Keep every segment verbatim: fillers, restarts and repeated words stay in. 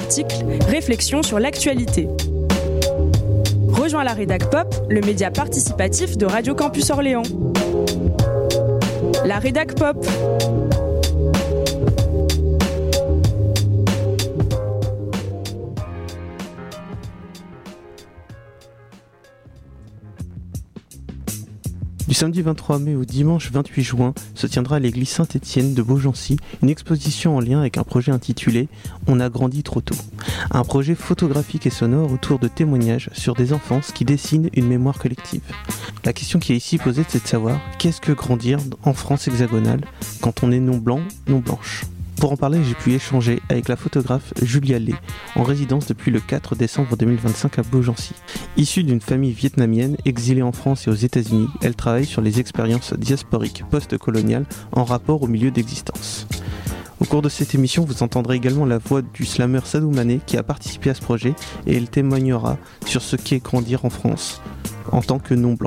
articles, réflexions sur l'actualité. Rejoins la Rédac Pop, le média participatif de Radio Campus Orléans. La Rédac Pop. Du samedi vingt-trois mai au dimanche vingt-huit juin se tiendra à l'église Saint-Étienne de Beaugency une exposition en lien avec un projet intitulé « On a grandi trop tôt ». Un projet photographique et sonore autour de témoignages sur des enfances qui dessinent une mémoire collective. La question qui est ici posée, c'est de savoir qu'est-ce que grandir en France hexagonale quand on est non blanc, non blanche. Pour en parler, j'ai pu échanger avec la photographe Julia Lé, en résidence depuis le quatre décembre deux mille vingt-cinq à Beaugency. Issue d'une famille vietnamienne, exilée en France et aux États-Unis, elle travaille sur les expériences diasporiques post-coloniales en rapport au milieu d'existence. Au cours de cette émission, vous entendrez également la voix du slammer Sadou Mané qui a participé à ce projet et elle témoignera sur ce qu'est grandir en France en tant que non-blanc.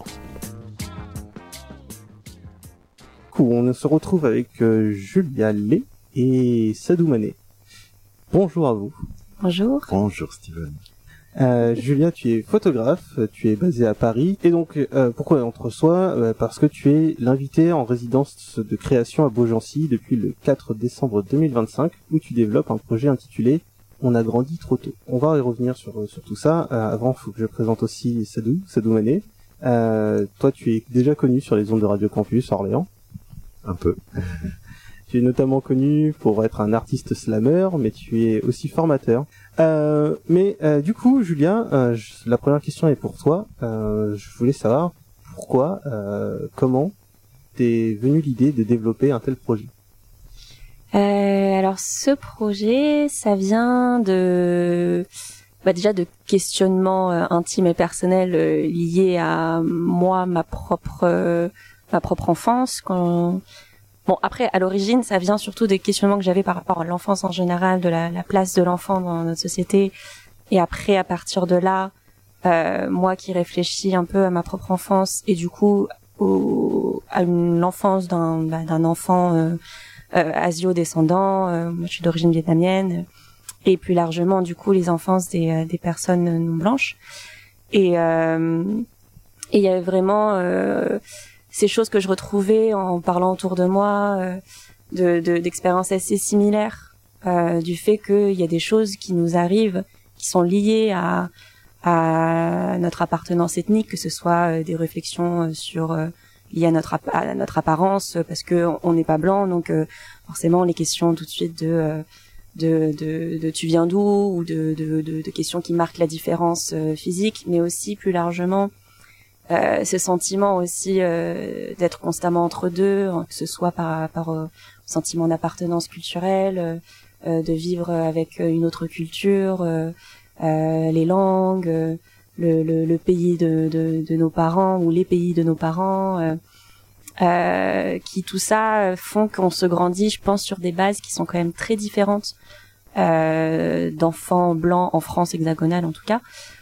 On se retrouve avec euh, Julia Lé et Sadou Mané. Bonjour à vous. Bonjour. Bonjour Steven. Euh, Julia, tu es photographe, tu es basée à Paris. Et donc, euh, pourquoi entre soi euh, Parce que tu es l'invité en résidence de création à Beaugency depuis le quatre décembre deux mille vingt-cinq, où tu développes un projet intitulé « On a grandi trop tôt ». On va y revenir sur, sur tout ça. Euh, avant, il faut que je présente aussi Sadou, Sadou Mané. Euh, toi, tu es déjà connu sur les ondes de Radio Campus Orléans. Un peu. Tu es notamment connu pour être un artiste slammer, mais tu es aussi formateur. Euh, mais euh, du coup, Julien, euh, je, la première question est pour toi. Euh, je voulais savoir pourquoi, euh, comment t'es venue l'idée de développer un tel projet. Euh, alors, ce projet, ça vient de, bah déjà de questionnements euh, intimes et personnels euh, liés à moi, ma propre, euh, ma propre enfance. Quand Bon, après, à l'origine, ça vient surtout des questionnements que j'avais par rapport à l'enfance en général, de la, la place de l'enfant dans notre société. Et après, à partir de là, euh, moi qui réfléchis un peu à ma propre enfance et du coup au, à une enfance d'un, bah, d'un enfant euh, euh, asio-descendant, euh, moi je suis d'origine vietnamienne, et plus largement, du coup, les enfances des, euh, des personnes non blanches. Et euh, et il y avait vraiment... Euh, ces choses que je retrouvais en parlant autour de moi, euh, de, de, d'expériences assez similaires, euh, du fait qu'il y a des choses qui nous arrivent, qui sont liées à, à notre appartenance ethnique, que ce soit euh, des réflexions sur euh, liées à notre, à notre apparence, parce que on n'est pas blanc, donc euh, forcément les questions tout de suite de, euh, de, de, de tu viens d'où, ou de, de, de, de questions qui marquent la différence euh, physique, mais aussi plus largement Euh, ce sentiment aussi euh, d'être constamment entre deux, que ce soit par par euh, sentiment d'appartenance culturelle, euh, de vivre avec une autre culture, euh, euh, les langues, euh, le, le, le pays de, de, de nos parents ou les pays de nos parents, euh, euh, qui tout ça font qu'on se grandit, je pense, sur des bases qui sont quand même très différentes euh, d'enfants blancs en France hexagonale en tout cas.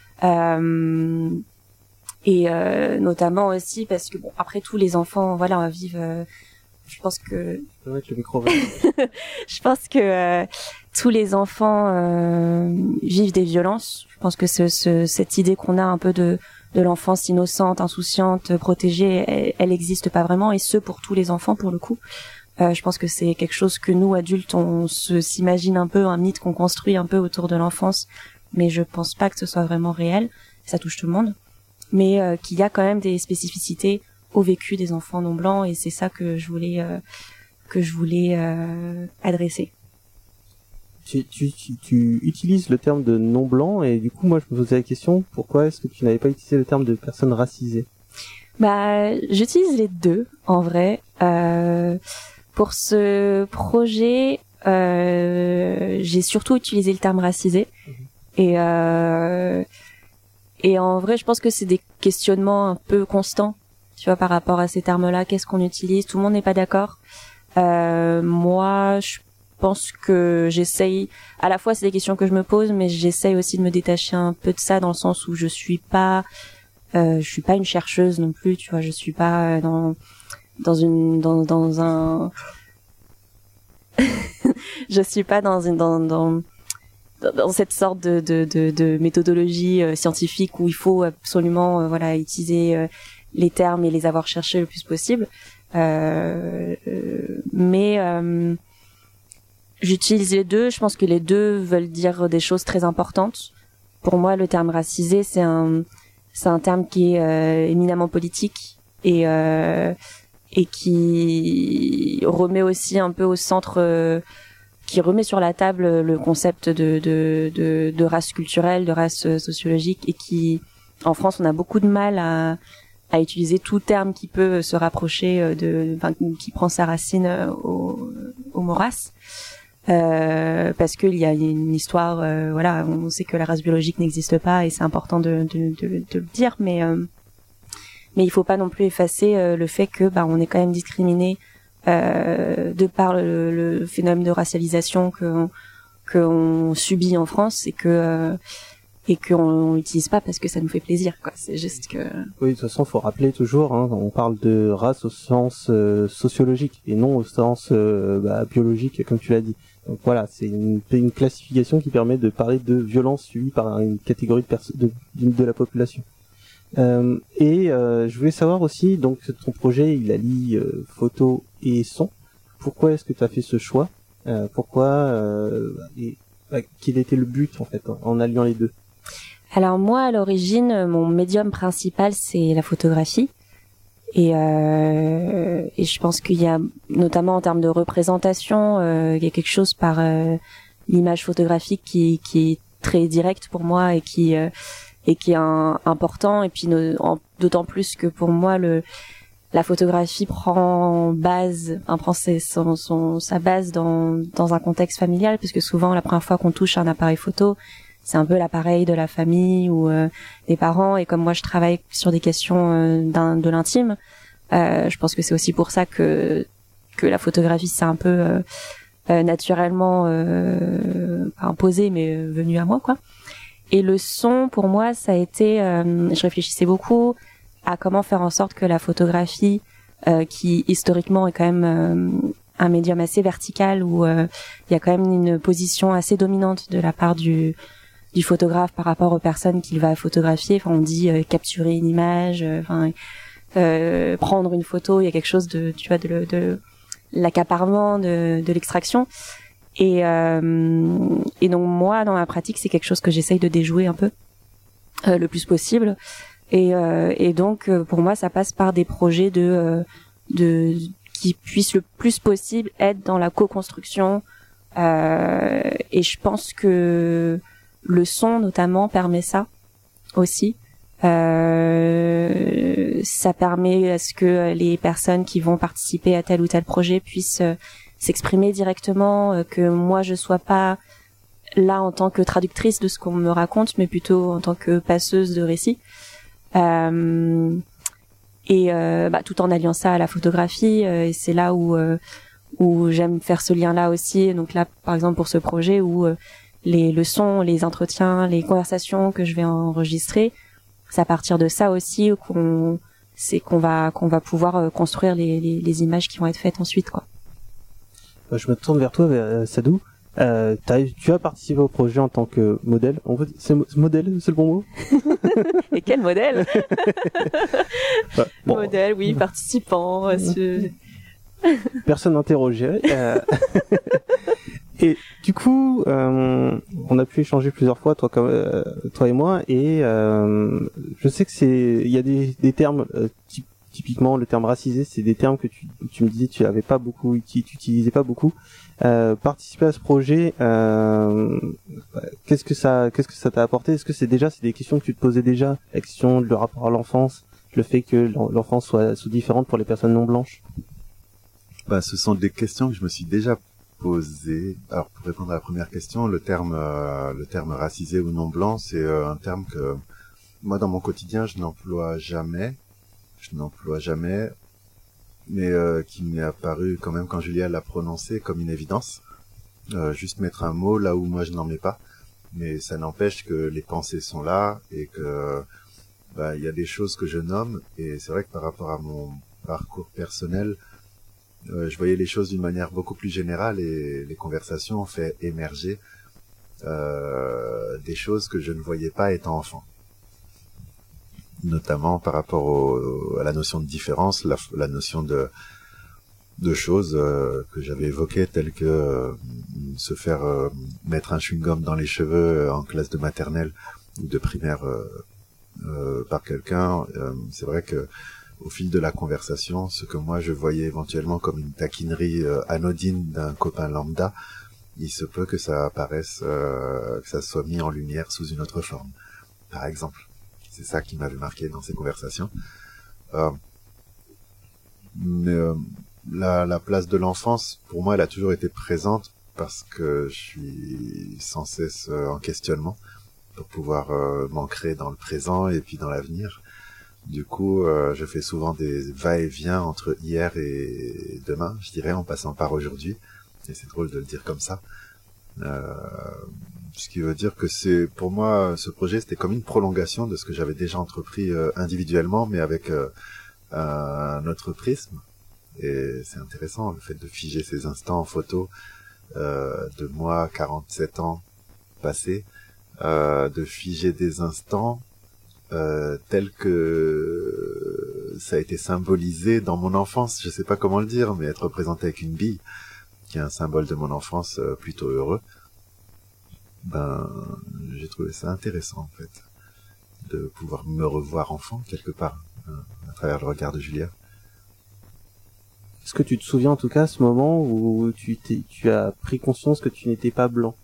Euh, Et euh, notamment aussi parce que bon, après tous les enfants, voilà, vivent. Euh, je pense que. Je vais mettre le micro. je pense que euh, tous les enfants euh, vivent des violences. Je pense que ce, ce, cette idée qu'on a un peu de de l'enfance innocente, insouciante, protégée, elle, elle existe pas vraiment, et ce pour tous les enfants pour le coup. Euh, je pense que c'est quelque chose que nous adultes on se s'imagine un peu, un mythe qu'on construit un peu autour de l'enfance, mais je pense pas que ce soit vraiment réel. Ça touche tout le monde. Mais euh, qu'il y a quand même des spécificités au vécu des enfants non blancs, et c'est ça que je voulais euh, que je voulais euh, adresser. Tu, tu, tu, tu utilises le terme de non blanc, et du coup moi je me posais la question, pourquoi est-ce que tu n'avais pas utilisé le terme de personne racisée? Bah, j'utilise les deux en vrai. Euh, pour ce projet, euh, j'ai surtout utilisé le terme racisé, mmh. et euh, Et en vrai, je pense que c'est des questionnements un peu constants, tu vois, par rapport à ces termes-là. Qu'est-ce qu'on utilise? Tout le monde n'est pas d'accord. Euh, moi, je pense que j'essaye, à la fois c'est des questions que je me pose, mais j'essaye aussi de me détacher un peu de ça, dans le sens où je suis pas, euh, je suis pas une chercheuse non plus, tu vois, je suis pas dans dans une dans dans un je suis pas dans une dans dans dans cette sorte de, de, de, de méthodologie euh, scientifique où il faut absolument euh, voilà utiliser euh, les termes et les avoir cherchés le plus possible. Euh, euh, mais euh, j'utilise les deux. Je pense que les deux veulent dire des choses très importantes. Pour moi, le terme racisé, c'est un c'est un terme qui est euh, éminemment politique et euh, et qui remet aussi un peu au centre, euh, qui remet sur la table le concept de, de, de, de race culturelle, de race sociologique, et qui, en France, on a beaucoup de mal à, à utiliser tout terme qui peut se rapprocher de, enfin, qui prend sa racine au, au mot race. Euh, parce qu'il y a une histoire, euh, voilà, on sait que la race biologique n'existe pas et c'est important de, de, de, de le dire, mais euh, mais il faut pas non plus effacer euh, le fait que bah on est quand même discriminé euh, de par le, le phénomène de racialisation que qu'on subit en France et que euh, et qu'on l'utilise pas parce que ça nous fait plaisir, quoi. C'est juste que oui, de toute façon, faut rappeler toujours, hein, on parle de race au sens euh, sociologique et non au sens euh, bah, biologique, comme tu l'as dit. Donc voilà, c'est une, une classification qui permet de parler de violence subie par une catégorie de personnes de, de, de la population. Euh, et euh, je voulais savoir aussi, donc ton projet, il allie euh, photo et son. Pourquoi est-ce que tu as fait ce choix euh, Pourquoi euh, et bah, quel était le but en fait en, en alliant les deux? Alors moi, à l'origine, mon médium principal, c'est la photographie. Et, euh, et je pense qu'il y a, notamment en termes de représentation, euh, il y a quelque chose par euh, l'image photographique qui, qui est très directe pour moi et qui euh, et qui est un, important. Et puis no, en, d'autant plus que pour moi, le la photographie prend base, hein, prend ses, son, son, sa base dans dans un contexte familial, puisque souvent la première fois qu'on touche un appareil photo, c'est un peu l'appareil de la famille ou euh, des parents. Et comme moi, je travaille sur des questions euh, d'un, de l'intime, euh, je pense que c'est aussi pour ça que que la photographie, c'est un peu euh, euh, naturellement euh, pas imposé, mais euh, venu à moi, quoi. Et le son, pour moi, ça a été... Euh, je réfléchissais beaucoup à comment faire en sorte que la photographie, euh, qui historiquement est quand même euh, un médium assez vertical, où euh, il y a quand même une position assez dominante de la part du du photographe par rapport aux personnes qu'il va photographier. Enfin, on dit euh, capturer une image, enfin euh, euh, prendre une photo. Il y a quelque chose de, tu vois, de, de, de l'accaparement, de, de l'extraction. Et, euh, et donc moi, dans ma pratique, c'est quelque chose que j'essaye de déjouer un peu euh, le plus possible. Et, euh, et donc euh, pour moi, ça passe par des projets de, euh, de qui puissent le plus possible être dans la co-construction. Euh, et je pense que le son, notamment, permet ça aussi. Euh, ça permet à ce que les personnes qui vont participer à tel ou tel projet puissent euh, s'exprimer directement, euh, que moi je sois pas là en tant que traductrice de ce qu'on me raconte, mais plutôt en tant que passeuse de récits. Euh, et euh, bah, tout en alliant ça à la photographie, euh, et c'est là où euh, où j'aime faire ce lien-là aussi. Donc là, par exemple, pour ce projet où euh, les leçons, les entretiens, les conversations que je vais enregistrer, c'est à partir de ça aussi qu'on c'est qu'on va qu'on va pouvoir construire les, les, les images qui vont être faites ensuite, quoi. Je me tourne vers toi, vers Sadou. Euh, tu as participé au projet en tant que modèle. En fait, c'est modèle, c'est le bon mot. Et quel modèle? Ouais, bon. Modèle, oui, participant. Euh, ce... Personne interrogée. Euh... Et du coup, euh, on a pu échanger plusieurs fois, toi, comme, euh, toi et moi, et euh, je sais que c'est, il y a des, des termes, euh, typ, typiquement le terme racisé, c'est des termes que tu, tu me disais, tu avais pas beaucoup, tu utilisais pas beaucoup. Euh, participer à ce projet, euh, qu'est-ce que ça, qu'est-ce que ça t'a apporté? Est-ce que c'est déjà, c'est des questions que tu te posais déjà, la question de le rapport à l'enfance, le fait que l'enfance soit, soit différente pour les personnes non blanches? Bah, ce sont des questions que je me suis déjà posées. Alors, pour répondre à la première question, le terme, euh, le terme racisé ou non blanc, c'est euh, un terme que moi, dans mon quotidien, je n'emploie jamais. Je n'emploie jamais, mais euh, qui m'est apparu quand même quand Julia l'a prononcé comme une évidence. Euh, juste mettre un mot là où moi je n'en mets pas, mais ça n'empêche que les pensées sont là et que bah, il y a des choses que je nomme, et c'est vrai que par rapport à mon parcours personnel, euh, je voyais les choses d'une manière beaucoup plus générale, et les conversations ont fait émerger euh, des choses que je ne voyais pas étant enfant. Notamment par rapport au, à la notion de différence, la, la notion de, de choses euh, que j'avais évoquées, telles que euh, se faire euh, mettre un chewing-gum dans les cheveux en classe de maternelle ou de primaire euh, euh, par quelqu'un. Euh, c'est vrai que au fil de la conversation, ce que moi je voyais éventuellement comme une taquinerie euh, anodine d'un copain lambda, il se peut que ça apparaisse, euh, que ça soit mis en lumière sous une autre forme, par exemple. C'est ça qui m'avait marqué dans ces conversations. Euh, mais euh, la, la place de l'enfance, pour moi, elle a toujours été présente parce que je suis sans cesse euh, en questionnement pour pouvoir euh, m'ancrer dans le présent et puis dans l'avenir. Du coup, euh, je fais souvent des va-et-vient entre hier et demain, je dirais, en passant par aujourd'hui. Et c'est drôle de le dire comme ça. Euh, ce qui veut dire que c'est, pour moi, ce projet, c'était comme une prolongation de ce que j'avais déjà entrepris euh, individuellement, mais avec euh, un autre prisme. Et c'est intéressant, le fait de figer ces instants en photo euh, de moi, quarante-sept ans passés, euh, de figer des instants euh, tels que ça a été symbolisé dans mon enfance. Je sais pas comment le dire, mais être représenté avec une bille, qui est un symbole de mon enfance euh, plutôt heureux. Ben, j'ai trouvé ça intéressant, en fait, de pouvoir me revoir enfant, quelque part, hein, à travers le regard de Julia. Est-ce que tu te souviens, en tout cas, ce moment où tu, t'es, tu as pris conscience que tu n'étais pas blanc?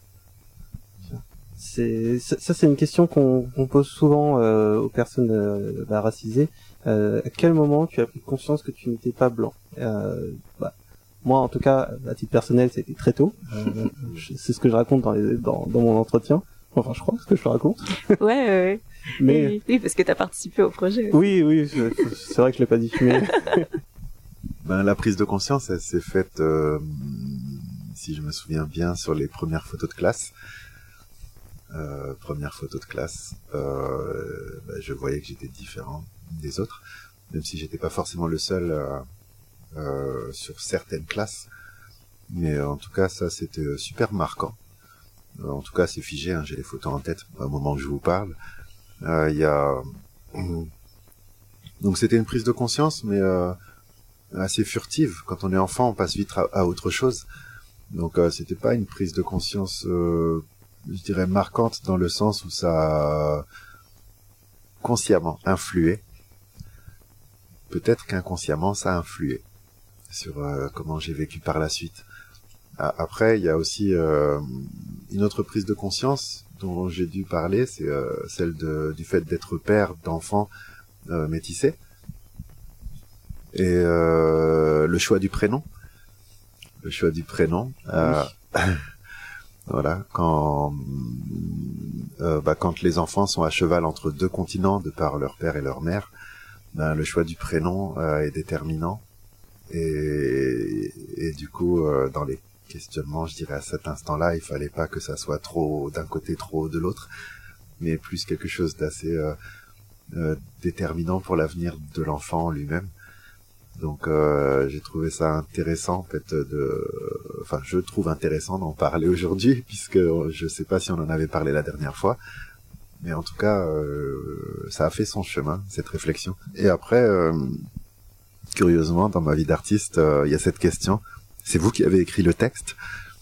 C'est, ça, ça, c'est une question qu'on, qu'on pose souvent euh, aux personnes euh, bah, racisées. Euh, à quel moment tu as pris conscience que tu n'étais pas blanc? euh, bah, Moi, en tout cas, à titre personnel, c'était très tôt. Euh, c'est ce que je raconte dans, les, dans, dans mon entretien. Enfin, je crois que ce que je raconte. Ouais, ouais, ouais. Mais oui, oui, parce que t'as participé au projet. Oui, oui, c'est, c'est vrai que je l'ai pas diffusé. Ben, la prise de conscience, elle s'est faite, euh, si je me souviens bien, sur les premières photos de classe. Euh, première photo de classe, euh, ben, je voyais que j'étais différent des autres, même si j'étais pas forcément le seul euh, euh, sur certaines classes. Mais euh, en tout cas, ça, c'était super marquant. Euh, en tout cas, c'est figé, hein, j'ai les photos en tête au moment où je vous parle. Il euh, y a... Donc c'était une prise de conscience, mais euh, assez furtive. Quand on est enfant, on passe vite à, à autre chose. Donc euh, c'était pas une prise de conscience, euh, je dirais, marquante dans le sens où ça a consciemment influé. Peut-être qu'inconsciemment, ça a influé sur euh, comment j'ai vécu par la suite. Après, il y a aussi euh, une autre prise de conscience dont j'ai dû parler, c'est euh, celle de, du fait d'être père d'enfants euh, métissés. Et euh, le choix du prénom. Le choix du prénom. Euh, oui. Voilà, quand, euh, bah, quand les enfants sont à cheval entre deux continents, de par leur père et leur mère, ben, le choix du prénom euh, est déterminant. Et, et du coup, euh, dans les questionnements, je dirais à cet instant-là, il fallait pas que ça soit trop d'un côté, trop de l'autre, mais plus quelque chose d'assez euh, euh, déterminant pour l'avenir de l'enfant lui-même. Donc euh, j'ai trouvé ça intéressant, en fait, de, enfin je trouve intéressant d'en parler aujourd'hui, puisque je sais pas si on en avait parlé la dernière fois, mais en tout cas euh, ça a fait son chemin, cette réflexion. Et après, euh, curieusement, dans ma vie d'artiste, euh, il y a cette question. C'est vous qui avez écrit le texte.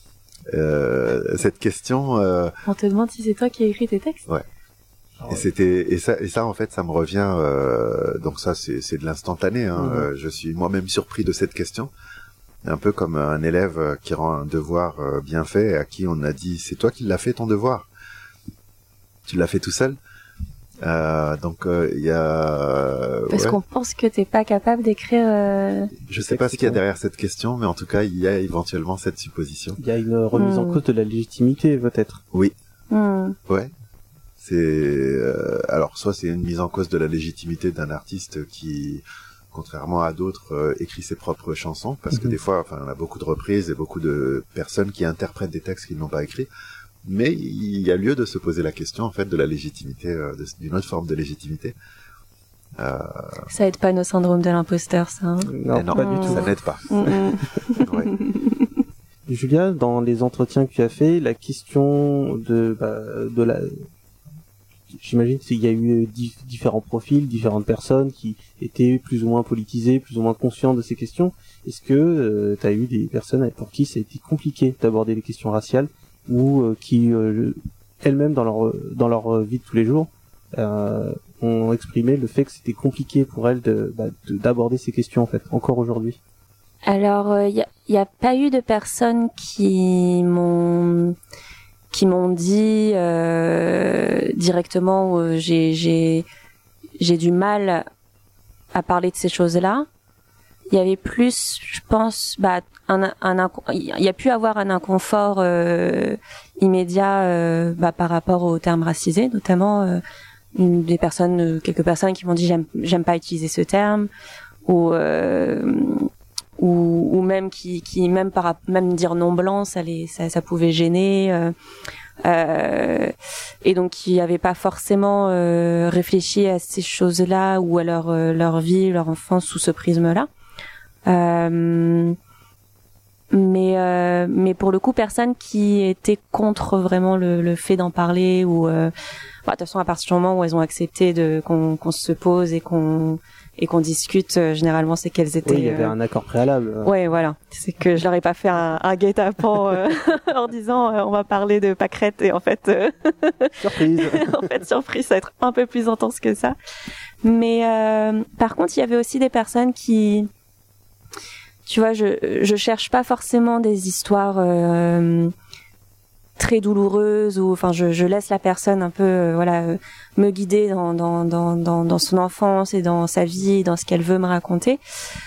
Euh, cette question. Euh... On te demande si c'est toi qui as écrit tes textes. Ouais. Et c'était et ça et ça en fait ça me revient euh, donc ça c'est c'est de l'instantané hein. Mmh. Euh, je suis moi-même surpris de cette question, un peu comme un élève qui rend un devoir euh, bien fait et à qui on a dit c'est toi qui l'as fait ton devoir, tu l'as fait tout seul. Euh, donc il euh, y a parce ouais. qu'on pense que t'es pas capable d'écrire. Euh... Je sais pas ce qu'il y a derrière cette question, mais en tout cas il y a éventuellement cette supposition. Il y a une remise mmh. en cause de la légitimité peut-être. Oui. Mmh. Ouais. C'est euh, alors soit c'est une mise en cause de la légitimité d'un artiste qui, contrairement à d'autres, euh, écrit ses propres chansons, parce mm-hmm. que des fois, enfin, on a beaucoup de reprises et beaucoup de personnes qui interprètent des textes qu'ils n'ont pas écrits, mais il y a lieu de se poser la question en fait de la légitimité, euh, de, d'une autre forme de légitimité. Euh... Ça aide pas nos syndromes de l'imposteur, ça. Hein non, non, pas du tout. Ça n'aide pas. ouais. Julia, dans les entretiens que tu as fait, la question de, bah, de la, j'imagine qu'il y a eu dif- différents profils, différentes personnes qui étaient plus ou moins politisées, plus ou moins conscientes de ces questions. Est-ce que euh, tu as eu des personnes pour qui ça a été compliqué d'aborder les questions raciales ou euh, qui euh, elles-mêmes dans leur dans leur vie de tous les jours euh, ont exprimé le fait que c'était compliqué pour elles de, bah, de d'aborder ces questions en fait encore aujourd'hui? Alors, il euh, y, a, y a pas eu de personnes qui m'ont qui m'ont dit euh, directement euh, j'ai j'ai j'ai du mal à parler de ces choses-là. Il y avait plus, je pense, bah un un il y a pu avoir un inconfort euh, immédiat euh, bah, par rapport au terme racisé, notamment euh, des personnes, euh, quelques personnes qui m'ont dit j'aime j'aime pas utiliser ce terme ou euh, ou, ou même qui, qui même par même dire non blanc, ça les, ça, ça pouvait gêner, euh, euh, et donc qui n'avaient pas forcément euh, réfléchi à ces choses-là ou à leur euh, leur vie, leur enfance sous ce prisme-là. Euh, mais euh, mais pour le coup, personne qui était contre vraiment le, le fait d'en parler ou euh, bah, de toute façon à partir du moment où elles ont accepté de qu'on, qu'on se pose et qu'on et qu'on discute, euh, généralement c'est qu'elles étaient. Oui, il y avait euh... un accord préalable. Ouais, voilà. C'est que je leur ai pas fait un, un guet-apens euh, en disant euh, on va parler de pâquerettes et en fait euh... surprise. En fait, surprise, ça va être un peu plus intense que ça. Mais euh, par contre, il y avait aussi des personnes qui, tu vois, je je cherche pas forcément des histoires euh, très douloureuse ou enfin je, je laisse la personne un peu euh, voilà euh, me guider dans, dans dans dans dans son enfance et dans sa vie, dans ce qu'elle veut me raconter.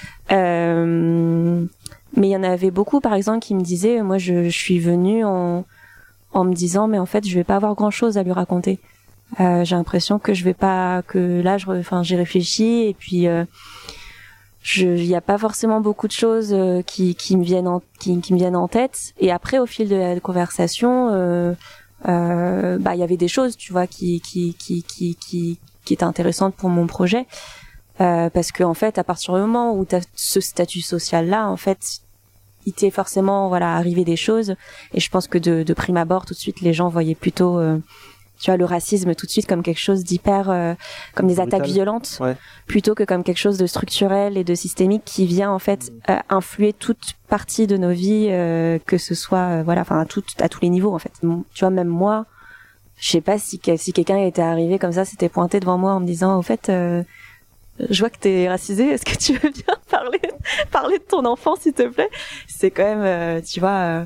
Euh, mais il y en avait beaucoup par exemple qui me disaient moi je, je suis venue en en me disant mais en fait je vais pas avoir grand chose à lui raconter. Euh, j'ai l'impression que je vais pas que là je enfin j'ai réfléchi et puis euh, je il y a pas forcément beaucoup de choses euh, qui qui me viennent en qui qui me viennent en tête et après au fil de la conversation euh euh bah il y avait des choses tu vois qui qui qui qui qui qui étaient intéressantes pour mon projet euh parce que en fait à partir du moment où tu as ce statut social là en fait il t'est forcément voilà arrivé des choses et je pense que de de prime abord tout de suite les gens voyaient plutôt euh, tu vois le racisme tout de suite comme quelque chose d'hyper euh, comme des brutal. attaques violentes Ouais. plutôt que comme quelque chose de structurel et de systémique qui vient en fait euh, influer toute partie de nos vies euh, que ce soit euh, voilà enfin à tout à tous les niveaux en fait. Tu vois même moi je sais pas si si quelqu'un était arrivé comme ça s'était pointé devant moi en me disant au fait euh, je vois que t'es racisé, est-ce que tu veux bien parler parler de ton enfant s'il te plaît. C'est quand même euh, tu vois euh,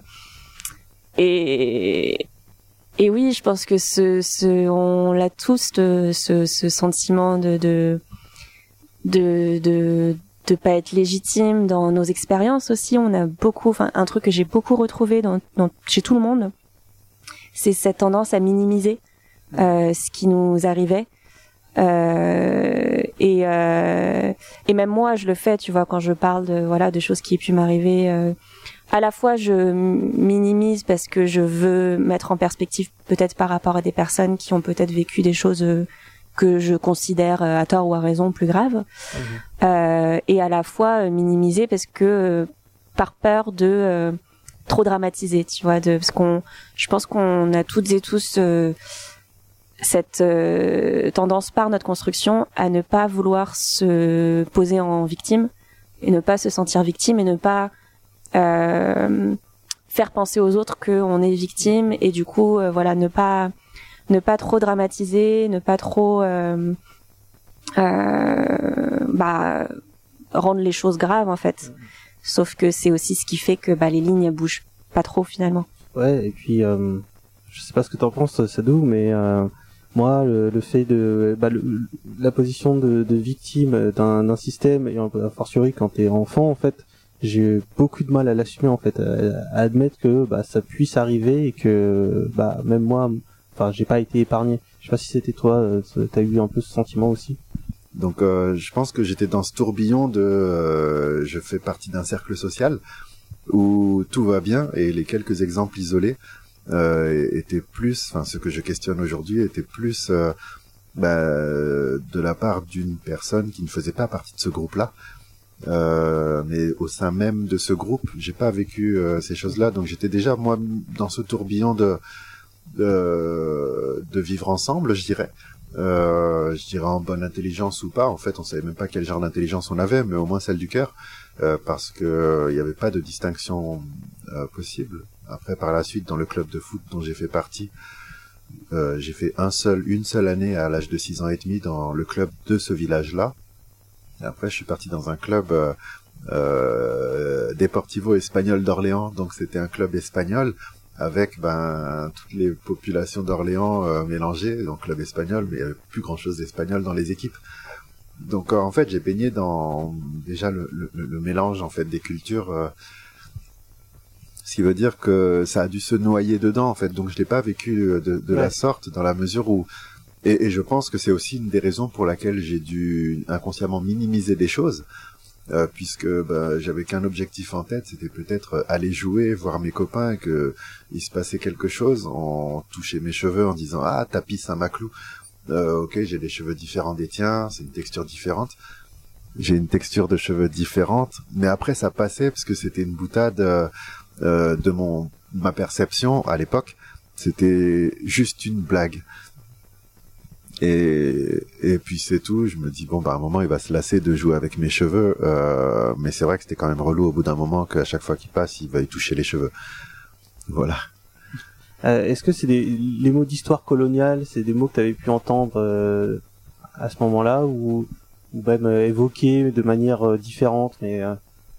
et Et oui, je pense que ce, ce, on l'a tous de, ce, ce sentiment de, de, de, de, de pas être légitime dans nos expériences aussi. On a beaucoup, enfin, un truc que j'ai beaucoup retrouvé dans, dans, chez tout le monde, c'est cette tendance à minimiser euh, ce qui nous arrivait. Euh, et, euh, et même moi, je le fais, tu vois, quand je parle de, voilà, de choses qui aient pu m'arriver. Euh, à la fois, je minimise parce que je veux mettre en perspective peut-être par rapport à des personnes qui ont peut-être vécu des choses euh, que je considère euh, à tort ou à raison plus graves. Mmh. Euh, et à la fois euh, minimiser parce que euh, par peur de euh, trop dramatiser, tu vois, de parce qu'on, je pense qu'on a toutes et tous euh, cette euh, tendance par notre construction à ne pas vouloir se poser en victime et ne pas se sentir victime et ne pas euh, faire penser aux autres qu'on est victime et du coup euh, voilà ne pas ne pas trop dramatiser, ne pas trop euh, euh, bah rendre les choses graves en fait. Sauf que c'est aussi ce qui fait que bah les lignes elles bougent pas trop finalement. Ouais, et puis euh, je sais pas ce que t'en penses Sadou, mais euh, moi le, le fait de bah, le, la position de, de victime d'un, d'un système et a fortiori quand t'es enfant en fait, j'ai beaucoup de mal à l'assumer en fait, à, à admettre que bah ça puisse arriver et que bah même moi, enfin j'ai pas été épargné. Je sais pas si c'était toi, t'as eu un peu ce sentiment aussi. Donc euh, je pense que j'étais dans ce tourbillon de euh, je fais partie d'un cercle social où tout va bien et les quelques exemples isolés euh, étaient plus, enfin ce que je questionne aujourd'hui était plus euh, bah, de la part d'une personne qui ne faisait pas partie de ce groupe-là Euh, mais au sein même de ce groupe, j'ai pas vécu euh, ces choses-là, donc j'étais déjà moi dans ce tourbillon de de, de vivre ensemble, je dirais. Euh, je dirais en bonne intelligence ou pas. En fait, on savait même pas quel genre d'intelligence on avait, mais au moins celle du cœur, euh, parce que il y avait pas de distinction euh, possible. Après, par la suite, dans le club de foot dont j'ai fait partie, euh, j'ai fait un seul, une seule année à l'âge de six ans et demi dans le club de ce village-là. Et après, je suis parti dans un club euh, euh, Deportivo Espagnol d'Orléans, donc c'était un club espagnol avec ben toutes les populations d'Orléans euh, mélangées, donc club espagnol, mais il n'y avait plus grand-chose d'espagnol dans les équipes. Donc euh, en fait, j'ai baigné dans déjà le, le, le mélange en fait des cultures, euh, ce qui veut dire que ça a dû se noyer dedans en fait. Donc je l'ai pas vécu de, de ouais. la sorte, dans la mesure où et, et je pense que c'est aussi une des raisons pour laquelle j'ai dû inconsciemment minimiser des choses. Euh, puisque bah, j'avais qu'un objectif en tête, c'était peut-être aller jouer, voir mes copains, et que il se passait quelque chose, on touchait mes cheveux en disant ah Tapi Saint-Maclou, euh, ok j'ai des cheveux différents des tiens, c'est une texture différente, j'ai une texture de cheveux différente, mais après ça passait parce que c'était une boutade euh, euh, de mon ma perception à l'époque, c'était juste une blague. Et, et puis c'est tout, je me dis bon bah à un moment il va se lasser de jouer avec mes cheveux, euh, mais c'est vrai que c'était quand même relou au bout d'un moment qu'à chaque fois qu'il passe il va y toucher les cheveux. Voilà. Euh, est-ce que c'est des, les mots d'histoire coloniale, c'est des mots que tu avais pu entendre euh, à ce moment-là ou, ou même euh, évoqués de manière euh, différente mais euh...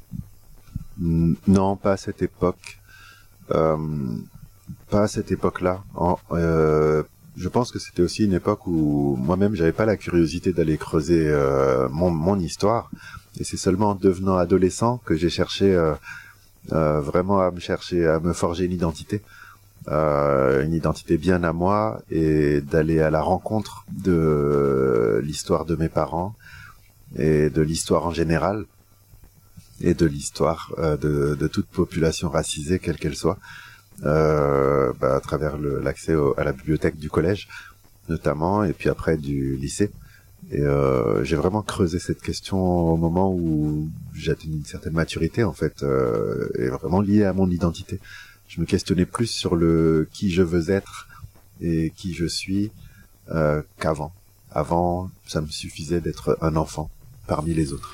Non, pas à cette époque. Euh, pas à cette époque-là. En, euh, Je pense que c'était aussi une époque où moi-même j'avais pas la curiosité d'aller creuser euh, mon, mon histoire, et c'est seulement en devenant adolescent que j'ai cherché euh, euh, vraiment à me chercher, à me forger une identité, euh, une identité bien à moi, et d'aller à la rencontre de l'histoire de mes parents et de l'histoire en général et de l'histoire euh, de, de toute population racisée quelle qu'elle soit. Euh, bah, à travers le, l'accès au, à la bibliothèque du collège notamment, et puis après du lycée, et euh, j'ai vraiment creusé cette question au moment où j'ai atteint une certaine maturité en fait, euh, et vraiment lié à mon identité. Je me questionnais plus sur le qui je veux être et qui je suis euh, qu'avant. Avant, ça me suffisait d'être un enfant parmi les autres.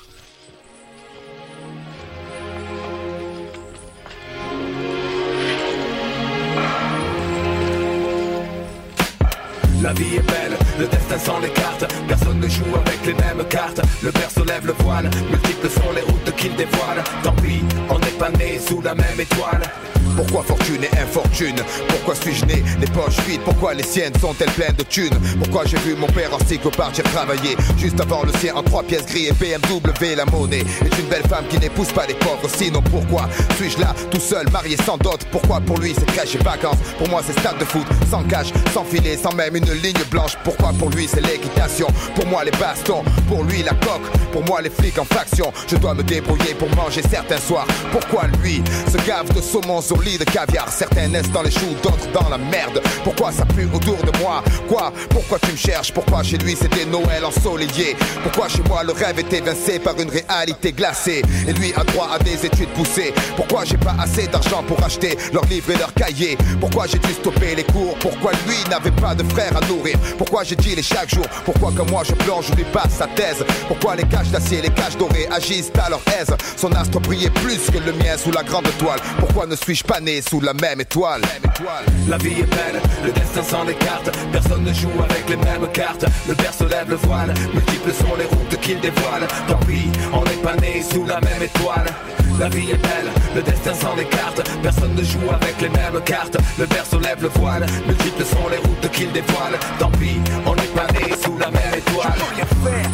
La vie est belle, le destin sans les cartes. Personne ne joue avec les mêmes cartes. Le berceau lève le voile, multiples sont les routes qu'il dévoile. Tant pis, on n'est pas né sous la même étoile. Pourquoi fortune et infortune? Pourquoi suis-je né les poches vides? Pourquoi les siennes sont-elles pleines de thunes? Pourquoi j'ai vu mon père en cycle partir travailler juste avant le sien en trois pièces gris et B M W? La monnaie est une belle femme qui n'épouse pas les pauvres. Sinon pourquoi suis-je là tout seul, marié sans dot? Pourquoi pour lui c'est crèche et vacances? Pour moi c'est stade de foot, sans cache, sans filet, sans même une ligne blanche. Pourquoi pour lui c'est l'équitation? Pour moi les bastons, pour lui la coque. Pour moi les flics en faction. Je dois me débrouiller pour manger certains soirs. Pourquoi lui se gave de saumon sur lit de caviar? Certains naissent dans les choux, d'autres dans la merde. Pourquoi ça pue autour de moi? Quoi? Pourquoi tu me cherches? Pourquoi chez lui c'était Noël ensoleillé? Pourquoi chez moi le rêve est évincé par une réalité glacée? Et lui a droit à des études poussées. Pourquoi j'ai pas assez d'argent pour acheter leurs livres et leurs cahiers? Pourquoi j'ai dû stopper les cours? Pourquoi lui n'avait pas de frère à nourrir? Pourquoi j'ai dit les chaque jour? Pourquoi comme moi je plonge, je lui passe sa thèse? Pourquoi les cages d'acier, les cages dorées agissent à leur aise? Son astre brillait plus que le mien sous la grande toile. Pourquoi ne suis-je pas né sous la même étoile? La vie est belle, le destin sans les cartes. Personne ne joue avec les mêmes cartes. Le berceau lève le voile, multiples sont les routes qu'il dévoile. Tant pis, on n'est pas né sous la même étoile. La vie est belle, le destin sans les cartes. Personne ne joue avec les mêmes cartes. Le berceau lève le voile, multiples sont les routes qu'il dévoile. Tant pis, on n'est pas né sous la même étoile. Je peux rien faire,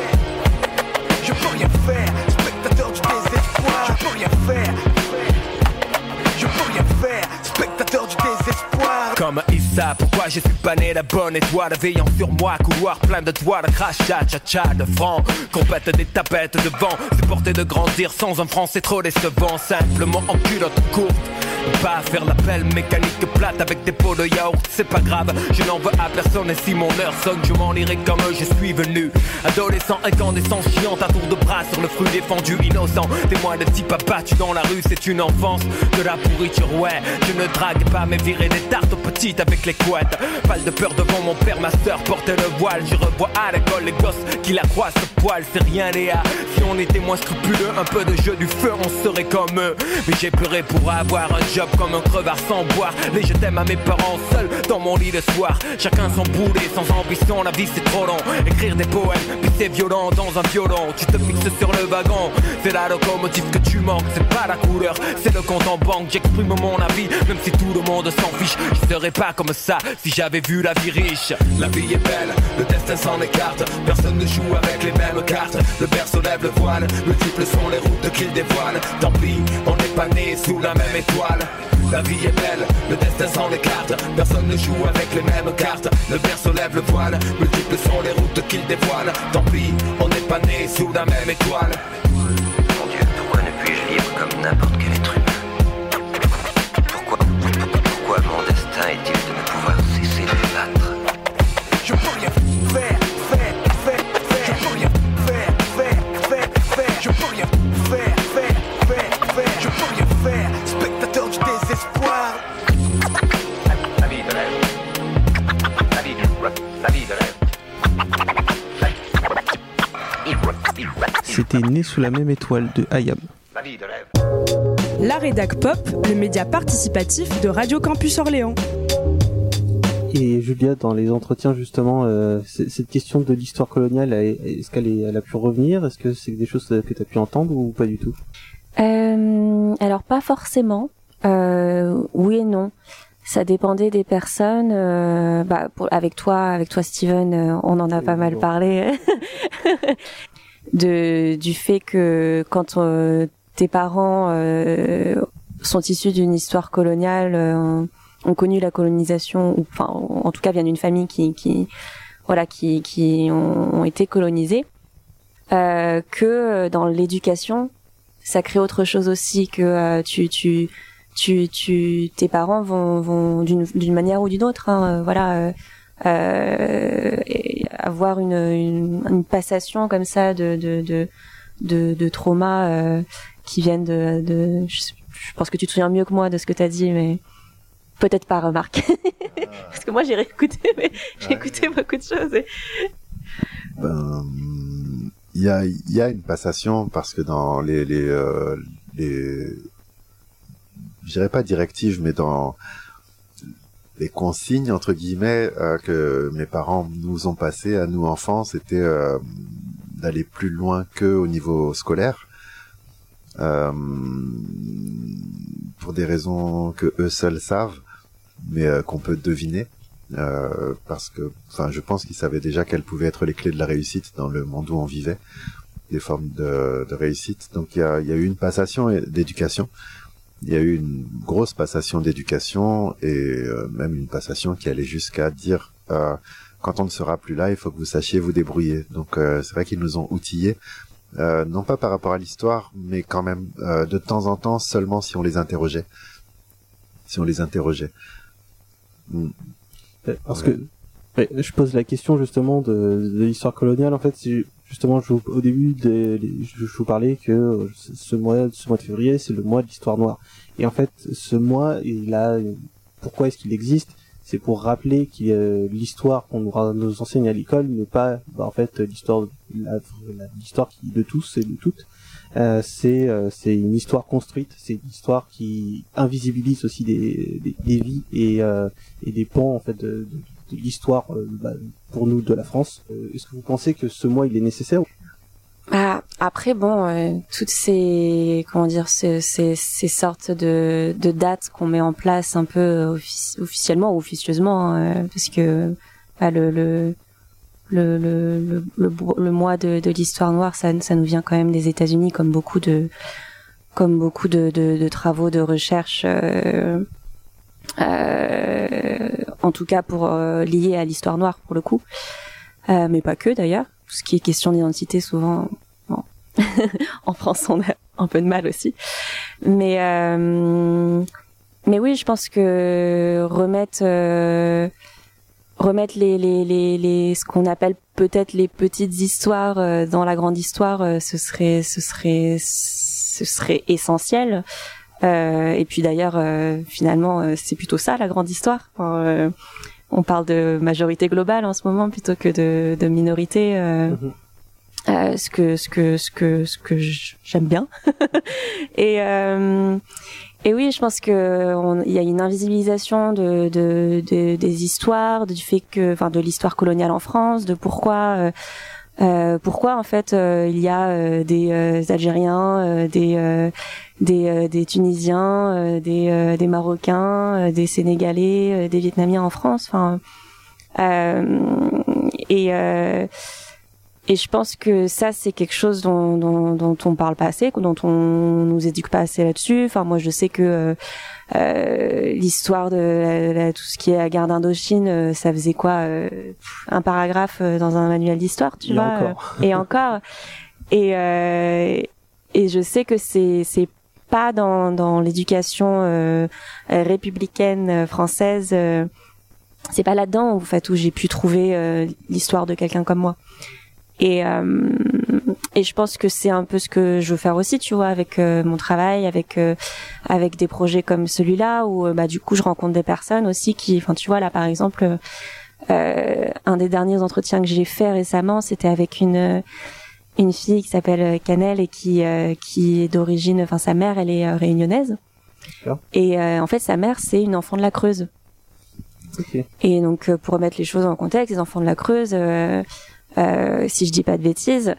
je peux rien faire. Spectateur du désespoir, je peux rien faire. Je peux rien faire, spectateur du désespoir. Comme Issa, pourquoi je suis pas né la bonne étoile? Veillant sur moi, couloir plein de toiles, crachat, cha-cha de francs. Compète des tapettes de vent, c'est porter de grandir sans un franc, c'est trop décevant. Simplement en culotte courte peux pas faire l'appel mécanique plate avec des pots de yaourt, c'est pas grave, je n'en veux à personne et si mon heure sonne, je m'en irai comme je suis venu. Adolescent, incandescent, chiant à tour de bras sur le fruit défendu, innocent. Témoin de type abattu dans la rue, c'est une enfance de la pourriture, ouais. Je ne drague pas mais virer des tartes aux petites avec les couettes. Pas de peur devant mon père, ma soeur portait le voile. Je revois à l'école les gosses qui la croisent ce poil, c'est rien Léa. Si on était moins scrupuleux, un peu de jeu du feu, on serait comme eux. Mais j'ai pleuré pour avoir un job comme un crevard sans boire. Les je t'aime à mes parents seuls dans mon lit le soir. Chacun son boulet, sans ambition, la vie c'est trop long. Écrire des poèmes, puis c'est violent dans un violon. Tu te fixes sur le wagon, c'est la locomotive que tu manques. C'est pas la couleur, c'est le compte en banque. J'exprime mon avis, même si tout le monde s'en fiche. Je serais pas comme ça si j'avais vu la vie riche. La vie est belle, le destin s'en écarte. Personne ne joue avec les mêmes cartes. Le berceau lève le voile, multiples sont les routes qu'il dévoile. Tant pis, on n'est pas né sous la même étoile. La vie est belle, le destin s'en écarte. Personne ne joue avec les mêmes cartes. Le berceau lève le voile, multiples sont les routes qu'il dévoile. Tant pis, on n'est pas né sous la même étoile. Mon Dieu, pourquoi ne puis-je vivre comme n'importe quel être humain? Pourquoi, pourquoi mon destin est-il de ne pouvoir cesser de battre? Je peux rien faire, faire, faire, faire. Je peux rien faire, faire, faire, faire. Je peux rien faire, faire, faire, faire. Je peux rien faire, spectateur du désespoir. La vie de rêve. La vie, la vie de rêve. C'était Né sous la même étoile de Hayam. La vie de rêve. La Rédac Pop, le média participatif de Radio Campus Orléans. Et Julia, dans les entretiens justement, euh, cette question de l'histoire coloniale, est-ce qu'elle est, elle a pu revenir? Est-ce que c'est des choses que tu as pu entendre ou pas du tout? euh, Alors pas forcément. Euh, oui et non. Ça dépendait des personnes. Euh, bah, pour, avec toi, avec toi, Steven, euh, on en a pas mal parlé. de du fait que quand euh, tes parents euh, sont issus d'une histoire coloniale, euh, ont connu la colonisation, ou enfin, en tout cas, viennent d'une famille qui, qui, voilà, qui, qui ont, ont été colonisés, euh, que dans l'éducation, ça crée autre chose aussi, que euh, tu, tu, tu, tu, tes parents vont, vont d'une, d'une manière ou d'une autre, hein, euh, voilà. Euh, Euh, avoir une, une, une passation comme ça de de de de, de traumas euh, qui viennent de, de je, je pense que tu te souviens mieux que moi de ce que t'as dit, mais peut-être pas, remarque. Parce que moi j'ai réécouté, mais j'ai ouais. écouté beaucoup de choses. Et... Ben, il y a il y a une passation parce que dans les les euh, les je dirais pas directives, mais dans les consignes entre guillemets euh, que mes parents nous ont passées à nous enfants, c'était euh, d'aller plus loin que au niveau scolaire, euh, pour des raisons que eux seuls savent, mais euh, qu'on peut deviner, euh, parce que, enfin, je pense qu'ils savaient déjà quelles pouvaient être les clés de la réussite dans le monde où on vivait, des formes de, de réussite. Donc il y a, il y a eu une passation d'éducation. Il y a eu une grosse passation d'éducation et euh, même une passation qui allait jusqu'à dire euh, quand on ne sera plus là, il faut que vous sachiez vous débrouiller. Donc euh, c'est vrai qu'ils nous ont outillés, euh, non pas par rapport à l'histoire, mais quand même euh, de temps en temps seulement si on les interrogeait. Si on les interrogeait. Mm. Parce ouais. que je pose la question justement de, de l'histoire coloniale. En fait, si justement, je vous, au début, de, je, je vous parlais que ce mois, ce mois de février, c'est le mois de l'histoire noire. Et en fait, ce mois, il a, pourquoi est-ce qu'il existe? C'est pour rappeler que euh, l'histoire qu'on nous, nous enseigne à l'école n'est pas, bah, en fait, l'histoire, la, l'histoire qui de tous et de toutes. Euh, c'est, euh, c'est une histoire construite. C'est une histoire qui invisibilise aussi des, des, des vies et, euh, et des pans en fait de, de de l'histoire euh, bah, pour nous de la France. Euh, est-ce que vous pensez que ce mois il est nécessaire? Ah, après bon, euh, toutes ces comment dire ces, ces, ces sortes de, de dates qu'on met en place un peu offici- officiellement ou officieusement, euh, parce que bah, le, le le le le le, le mois de, de l'histoire noire, ça ça nous vient quand même des États-Unis, comme beaucoup de comme beaucoup de de, de travaux de recherche. Euh, Euh, en tout cas pour euh, lié à l'histoire noire pour le coup, euh, mais pas que d'ailleurs. Tout ce qui est question d'identité, souvent, bon. En France on a un peu de mal aussi. Mais euh, mais oui, je pense que remettre euh, remettre les les les les ce qu'on appelle peut-être les petites histoires euh, dans la grande histoire, euh, ce serait ce serait ce serait essentiel. Euh, et puis d'ailleurs, euh, finalement, euh, c'est plutôt ça la grande histoire. Enfin, euh, on parle de majorité globale en ce moment plutôt que de, de minorité. Euh, mm-hmm. euh, ce que ce que ce que ce que j'aime bien. et euh, et oui, je pense que on, il y a une invisibilisation de, de, de des histoires, du fait que, enfin, de l'histoire coloniale en France, de pourquoi. Euh, Euh, pourquoi en fait euh, il y a euh, des euh, Algériens, euh, des euh, des euh, des Tunisiens, euh, des euh, des Marocains, euh, des Sénégalais, euh, des Vietnamiens en France. Enfin euh, et euh, et je pense que ça c'est quelque chose dont dont dont on parle pas assez, dont on nous éduque pas assez là-dessus. Enfin moi je sais que euh, Euh, l'histoire de la, la, tout ce qui est la guerre d'Indochine, euh, ça faisait quoi, euh, un paragraphe euh, dans un manuel d'histoire, tu et vois, encore. Euh, et encore. Et euh, et je sais que c'est c'est pas dans dans l'éducation euh, républicaine française, euh, c'est pas là-dedans en fait où j'ai pu trouver euh, l'histoire de quelqu'un comme moi. Et euh, et je pense que c'est un peu ce que je veux faire aussi, tu vois, avec euh, mon travail, avec euh, avec des projets comme celui-là où euh, bah du coup je rencontre des personnes aussi qui, enfin tu vois là par exemple, euh, un des derniers entretiens que j'ai fait récemment, c'était avec une une fille qui s'appelle Canel et qui euh, qui est d'origine, enfin sa mère elle est euh, réunionnaise. D'accord. Et euh, en fait sa mère c'est une enfant de la Creuse. Okay. Et donc euh, pour remettre les choses en contexte, les enfants de la Creuse. Euh, Euh, si je dis pas de bêtises,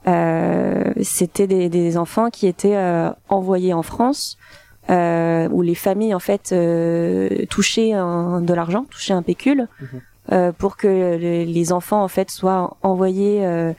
euh, c'était des, des enfants qui étaient euh, envoyés en France, euh, où les familles en fait euh, touchaient un, de l'argent, touchaient un pécule, mmh. euh, pour que les, les enfants en fait soient envoyés euh,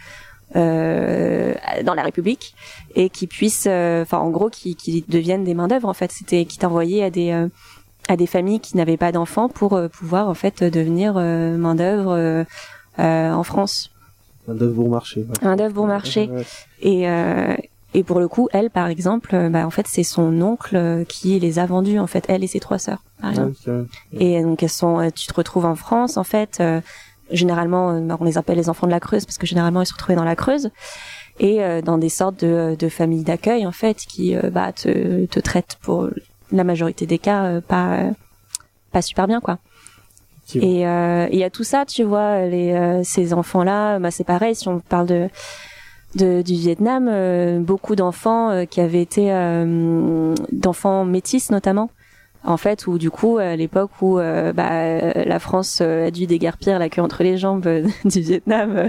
euh, dans la République et qu'ils puissent, enfin euh, en gros, qu'ils, qu'ils deviennent des mains d'œuvre en fait. C'était qui t'envoyaient à des euh, à des familles qui n'avaient pas d'enfants pour euh, pouvoir en fait devenir euh, main d'œuvre euh, euh, en France. Un d'œuvre bon marché. Ouais. Un d'œuvre bon marché. Ouais. Et euh, et pour le coup, elle, par exemple, bah en fait, c'est son oncle qui les a vendus, en fait, elle et ses trois sœurs, par exemple. Ouais, ouais. Et donc elles sont, tu te retrouves en France, en fait. Euh, généralement, on les appelle les enfants de la Creuse parce que généralement ils se retrouvaient dans la Creuse et euh, dans des sortes de, de familles d'accueil, en fait, qui euh, bah te te traitent pour la majorité des cas euh, pas euh, pas super bien, quoi. Et il euh, y a tout ça, tu vois, les euh, ces enfants-là, bah c'est pareil. Si on parle de, de du Vietnam, euh, beaucoup d'enfants euh, qui avaient été euh, d'enfants métis notamment, en fait, où du coup à l'époque où euh, bah la France a dû déguerpir la queue entre les jambes euh, du Vietnam,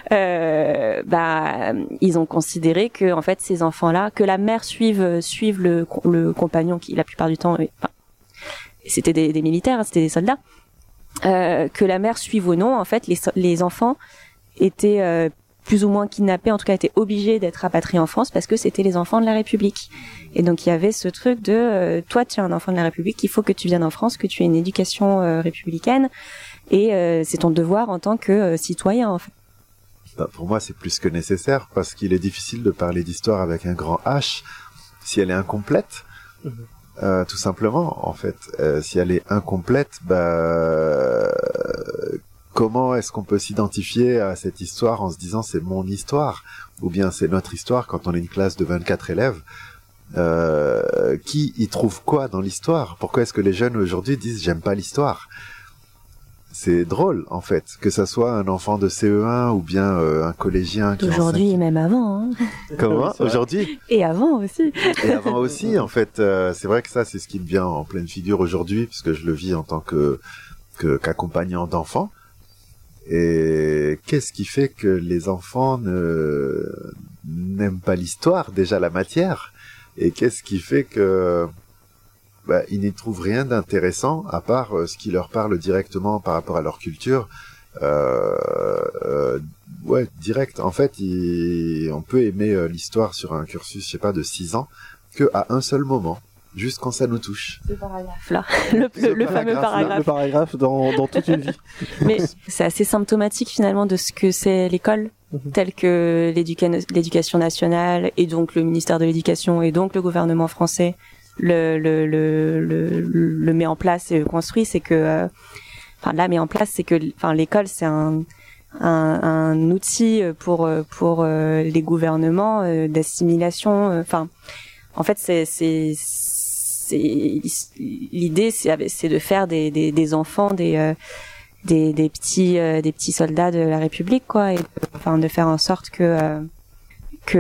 euh, bah ils ont considéré que en fait ces enfants-là, que la mère suive suive le le compagnon qui la plupart du temps, enfin, c'était des, des militaires, hein, c'était des soldats. Euh, que la mère suive ou non, en fait, les, les enfants étaient euh, plus ou moins kidnappés, en tout cas étaient obligés d'être rapatriés en France parce que c'était les enfants de la République. Et donc il y avait ce truc de euh, toi tu es un enfant de la République, il faut que tu viennes en France, que tu aies une éducation euh, républicaine et euh, c'est ton devoir en tant que euh, citoyen en fait. Bah, pour moi c'est plus que nécessaire parce qu'il est difficile de parler d'histoire avec un grand H si elle est incomplète. Mmh. Euh, tout simplement, en fait, euh, si elle est incomplète, bah, euh, comment est-ce qu'on peut s'identifier à cette histoire en se disant c'est mon histoire ou bien c'est notre histoire quand on est une classe de vingt-quatre élèves, euh, qui y trouve quoi dans l'histoire? Pourquoi est-ce que les jeunes aujourd'hui disent j'aime pas l'histoire? C'est drôle, en fait, que ça soit un enfant de C E un ou bien euh, un collégien. Aujourd'hui et même avant. Hein. Comment? Aujourd'hui? Et avant aussi. Et avant aussi, en fait. Euh, c'est vrai que ça, c'est ce qui me vient en pleine figure aujourd'hui, puisque je le vis en tant que, que qu'accompagnant d'enfants. Et qu'est-ce qui fait que les enfants ne n'aiment pas l'histoire, déjà la matière? Et qu'est-ce qui fait que bah, ils n'y trouvent rien d'intéressant à part euh, ce qui leur parle directement par rapport à leur culture. Euh, euh, ouais, direct. En fait, il, on peut aimer euh, l'histoire sur un cursus, je sais pas, de six ans, que à un seul moment, juste quand ça nous touche. Ce paragraphe-là, le, le, le fameux paragraphe. Le paragraphe dans, dans toute une vie. Mais c'est assez symptomatique finalement de ce que c'est l'école, mm-hmm. tel que l'éduca- l'éducation nationale et donc le ministère de l'éducation et donc le gouvernement français le le le le, le met en place et construit, c'est que euh, enfin là met en place, c'est que enfin l'école c'est un un, un outil pour pour euh, les gouvernements euh, d'assimilation. Enfin, euh, en fait c'est c'est c'est l'idée c'est c'est de faire des des, des enfants des euh, des des petits euh, des petits soldats de la République, quoi, et enfin de faire en sorte que euh, que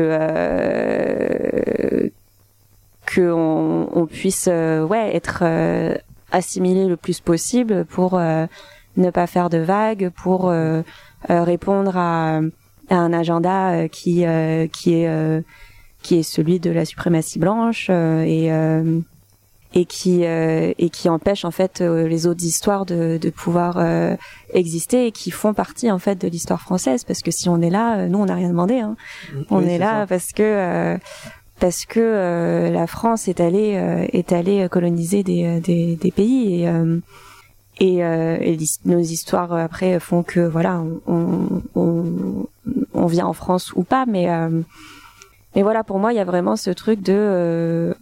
euh, que on, on puisse euh, ouais être euh, assimilé le plus possible pour euh, ne pas faire de vagues, pour euh, euh, répondre à, à un agenda euh, qui euh, qui est euh, qui est celui de la suprématie blanche euh, et euh, et qui euh, et qui empêche en fait euh, les autres histoires de de pouvoir euh, exister, et qui font partie en fait de l'histoire française, parce que si on est là, euh, nous on n'a rien demandé, hein. Oui, on est, est là ça. parce que euh, parce que euh, la France est allée euh, est allée coloniser des des des pays, et euh, et, euh, et nos histoires après font que voilà, on on on vient en France ou pas, mais euh, mais voilà, pour moi il y a vraiment ce truc de euh,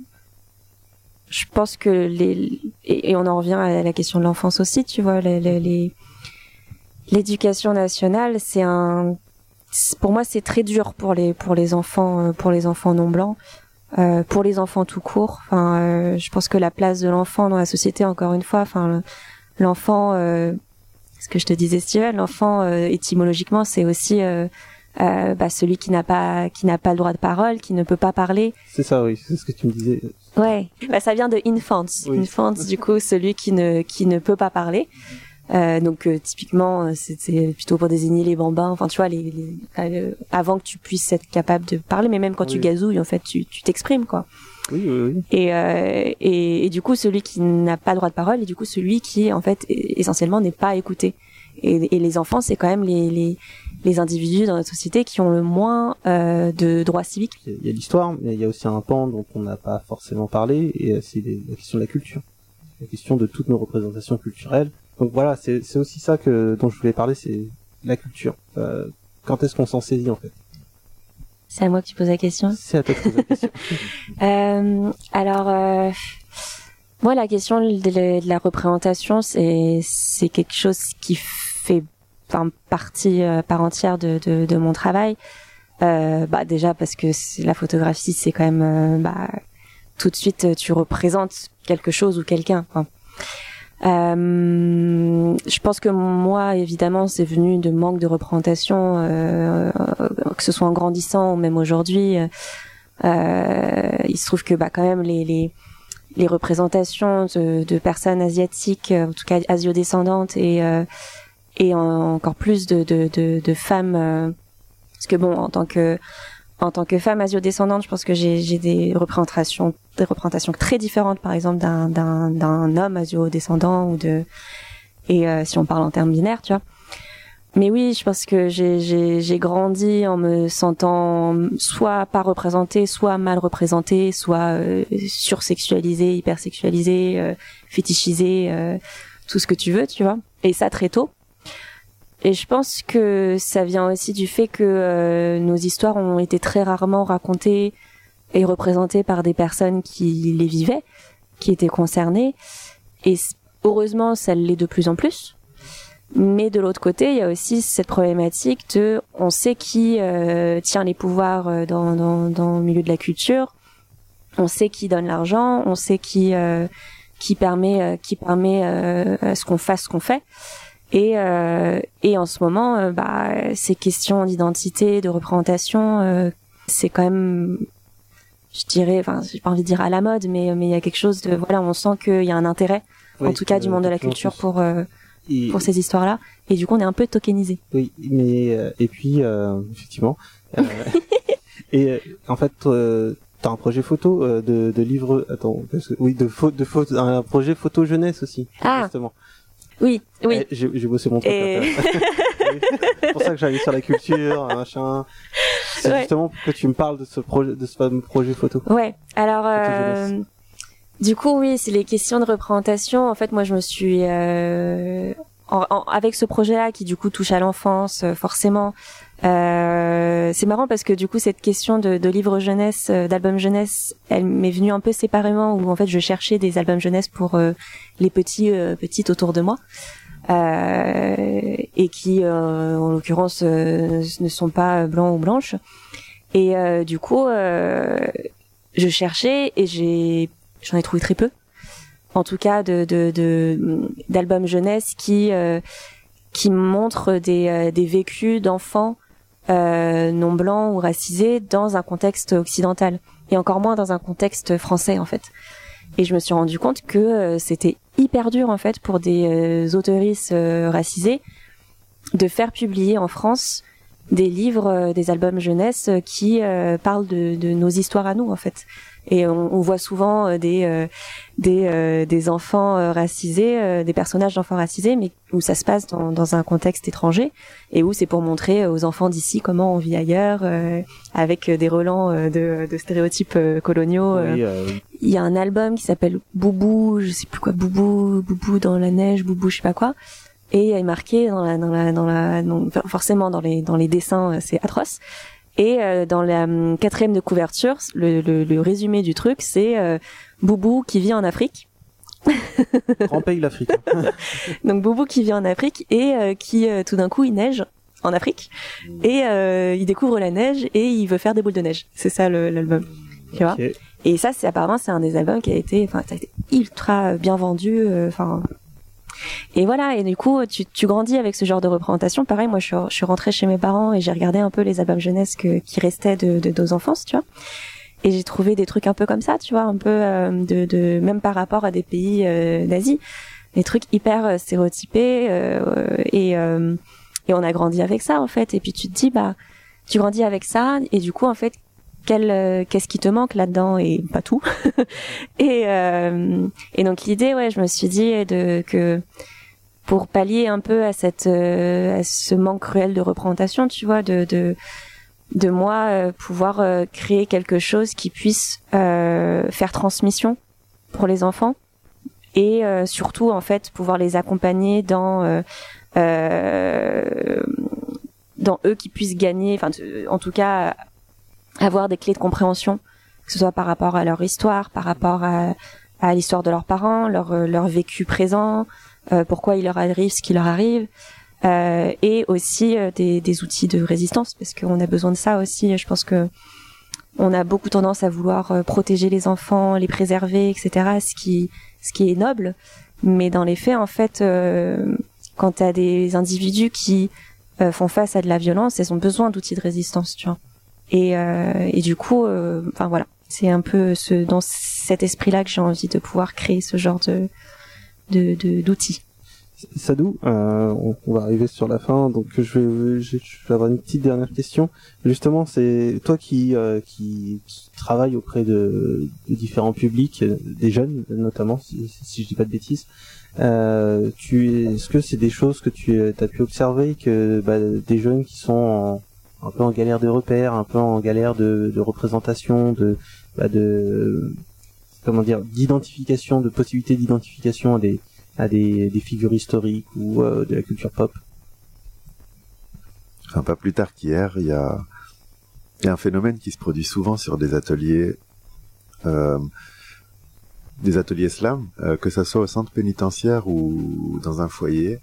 je pense que les et, et on en revient à la question de l'enfance aussi, tu vois, les, les, les l'éducation nationale, c'est un pour moi c'est très dur pour les pour les enfants pour les enfants non blancs, euh, pour les enfants tout court. Enfin, euh, je pense que la place de l'enfant dans la société, encore une fois, enfin l'enfant, euh, ce que je te disais, Steven, l'enfant euh, étymologiquement c'est aussi euh, Euh, bah, celui qui n'a pas qui n'a pas le droit de parole, qui ne peut pas parler. C'est ça, oui, c'est ce que tu me disais. Ouais, bah ça vient de infants. Oui. Infants, du coup, celui qui ne qui ne peut pas parler. Euh, donc euh, typiquement, c'est, c'est plutôt pour désigner les bambins. Enfin, tu vois, les, les euh, avant que tu puisses être capable de parler, mais même quand oui. tu gazouilles, en fait, tu tu t'exprimes, quoi. Oui, oui, oui. Et, euh, et et du coup, celui qui n'a pas le droit de parole, et du coup, celui qui en fait essentiellement n'est pas écouté. Et, et les enfants, c'est quand même les les les individus dans notre société qui ont le moins euh, de droits civiques. Il y a l'histoire, mais il y a aussi un pan dont on n'a pas forcément parlé, et c'est les, la question de la culture, la question de toutes nos représentations culturelles. Donc voilà, c'est, c'est aussi ça que dont je voulais parler, c'est la culture. Euh, quand est-ce qu'on s'en saisit en fait? C'est à moi que tu poses la question. C'est à toi que tu poses la question. euh, alors, euh, moi, la question de la, de la représentation, c'est c'est quelque chose qui fait enfin partie euh, part entière de, de de mon travail. Euh, bah déjà parce que c'est, la photographie, c'est quand même euh, bah tout de suite tu représentes quelque chose ou quelqu'un. Enfin, euh, je pense que moi, évidemment, c'est venu de manque de représentation, euh, que ce soit en grandissant ou même aujourd'hui. Euh, il se trouve que bah quand même les les les représentations de, de personnes asiatiques, en tout cas asio-descendantes, et euh, et en, encore plus de de de, de femmes, euh, parce que bon, en tant que en tant que femme asio-descendante, je pense que j'ai j'ai des représentations des représentations très différentes, par exemple d'un d'un d'un homme asio-descendant, ou de et euh, si on parle en termes binaires, tu vois. Mais oui, je pense que j'ai j'ai j'ai grandi en me sentant soit pas représentée, soit mal représentée, soit euh, sursexualisée, hypersexualisée, euh, fétichisée, euh, tout ce que tu veux, tu vois. Et ça très tôt. Et je pense que ça vient aussi du fait que euh, nos histoires ont été très rarement racontées et représentées par des personnes qui les vivaient, qui étaient concernées. Et heureusement, ça l'est de plus en plus. Mais de l'autre côté, il y a aussi cette problématique de, on sait qui euh, tient les pouvoirs dans, dans, dans le milieu de la culture, on sait qui donne l'argent, on sait qui euh, qui permet euh, qui permet euh, à ce qu'on fasse ce qu'on fait. Et euh, et en ce moment, euh, bah ces questions d'identité, de représentation, euh, c'est quand même, je dirais, enfin j'ai pas envie de dire à la mode, mais mais il y a quelque chose de, voilà, on sent qu'il y a un intérêt, oui, en tout cas euh, du monde de la culture pour euh, Et... pour ces histoires-là, et du coup on est un peu tokenisé. Oui, mais euh, et puis euh, effectivement, euh, et euh, en fait euh, t'as un projet photo euh, de de livre, attends, parce que, oui, de photo, de photo, un projet photo jeunesse aussi, ah. justement. Oui, oui. Eh, j'ai, j'ai bossé mon truc. Et... c'est pour ça que j'allais sur la culture, machin. C'est ouais. Justement pour que tu me parles de ce projet, de ce fameux projet photo. Ouais. Alors. Euh... Du coup, oui, c'est les questions de représentation. En fait, moi, je me suis, euh, en, en, avec ce projet-là qui du coup touche à l'enfance, euh, forcément, euh, c'est marrant parce que du coup cette question de, de livre jeunesse, euh, d'album jeunesse, elle m'est venue un peu séparément où en fait je cherchais des albums jeunesse pour euh, les petits euh, petites autour de moi. Euh, et qui euh, en l'occurrence euh, ne sont pas blancs ou blanches et euh, du coup euh, je cherchais et j'ai j'en ai trouvé très peu, en tout cas de de, de d'albums jeunesse qui euh, qui montrent des euh, des vécus d'enfants euh, non blancs ou racisés dans un contexte occidental et encore moins dans un contexte français en fait. Et je me suis rendu compte que euh, c'était hyper dur en fait pour des euh, autoristes euh, racisés de faire publier en France des livres, euh, des albums jeunesse euh, qui euh, parlent de, de nos histoires à nous en fait. Et on, on voit souvent euh, des euh, des euh, des enfants euh, racisés, euh, des personnages d'enfants racisés, mais où ça se passe dans, dans un contexte étranger et où c'est pour montrer aux enfants d'ici comment on vit ailleurs, euh, avec des relents euh, de, de stéréotypes euh, coloniaux. Euh. Oui, euh... Il y a un album qui s'appelle Boubou, je sais plus quoi, Boubou, Boubou dans la neige, Boubou, je sais pas quoi. Et il est marqué dans la, dans la, dans la, dans, forcément dans les, dans les dessins, c'est atroce. Et euh, dans la um, quatrième de couverture, le, le, le résumé du truc, c'est euh, Boubou qui vit en Afrique. Grand pays l'Afrique. Donc Boubou qui vit en Afrique et euh, qui euh, tout d'un coup il neige en Afrique et euh, il découvre la neige et il veut faire des boules de neige. C'est ça le, l'album. Tu vois. Okay. Et ça, c'est apparemment c'est un des albums qui a été, enfin, ça a été ultra bien vendu. Enfin. Euh, Et voilà, et du coup, tu, tu grandis avec ce genre de représentation. Pareil, moi, je suis, je suis rentrée chez mes parents et j'ai regardé un peu les albums jeunesse que, qui restaient de, de nos enfances, tu vois. Et j'ai trouvé des trucs un peu comme ça, tu vois, un peu euh, de, de, même par rapport à des pays euh, d'Asie, des trucs hyper euh, stéréotypés euh, et euh, et on a grandi avec ça en fait. Et puis tu te dis, bah, tu grandis avec ça et du coup, en fait, quel euh, qu'est-ce qui te manque là-dedans et pas tout. et euh, et donc l'idée, ouais, je me suis dit de que pour pallier un peu à cette euh, à ce manque cruel de représentation, tu vois, de de de moi euh, pouvoir euh, créer quelque chose qui puisse euh, faire transmission pour les enfants et euh, surtout en fait pouvoir les accompagner dans euh, euh, dans eux qui puissent gagner, enfin en tout cas avoir des clés de compréhension, que ce soit par rapport à leur histoire, par rapport à, à l'histoire de leurs parents, leur leur vécu présent, euh, pourquoi il leur arrive ce qui leur arrive. Euh, et aussi euh, des, des outils de résistance, parce qu'on a besoin de ça aussi. Je pense que on a beaucoup tendance à vouloir euh, protéger les enfants, les préserver, et cetera. Ce qui, ce qui est noble, mais dans les faits, en fait, euh, quand t'as des individus qui euh, font face à de la violence, ils ont besoin d'outils de résistance, tu vois. Et, euh, et du coup, enfin euh, voilà, c'est un peu ce, dans cet esprit-là que j'ai envie de pouvoir créer ce genre de, de, de d'outils. Sadou, euh, on, on va arriver sur la fin, donc je vais, je vais avoir une petite dernière question. Justement, c'est toi qui, euh, qui, qui travaille auprès de, de différents publics, des jeunes notamment, si, si je dis pas de bêtises. Euh, tu, est-ce que c'est des choses que tu as pu observer, que bah, des jeunes qui sont en, un peu en galère de repères, un peu en galère de, de représentation, de, bah, de comment dire, d'identification, de possibilité d'identification à des à des, des figures historiques ou euh, de la culture pop. Enfin, pas plus tard qu'hier, il y a, il y a un phénomène qui se produit souvent sur des ateliers, euh, des ateliers slam, euh, que ça soit au centre pénitentiaire ou dans un foyer.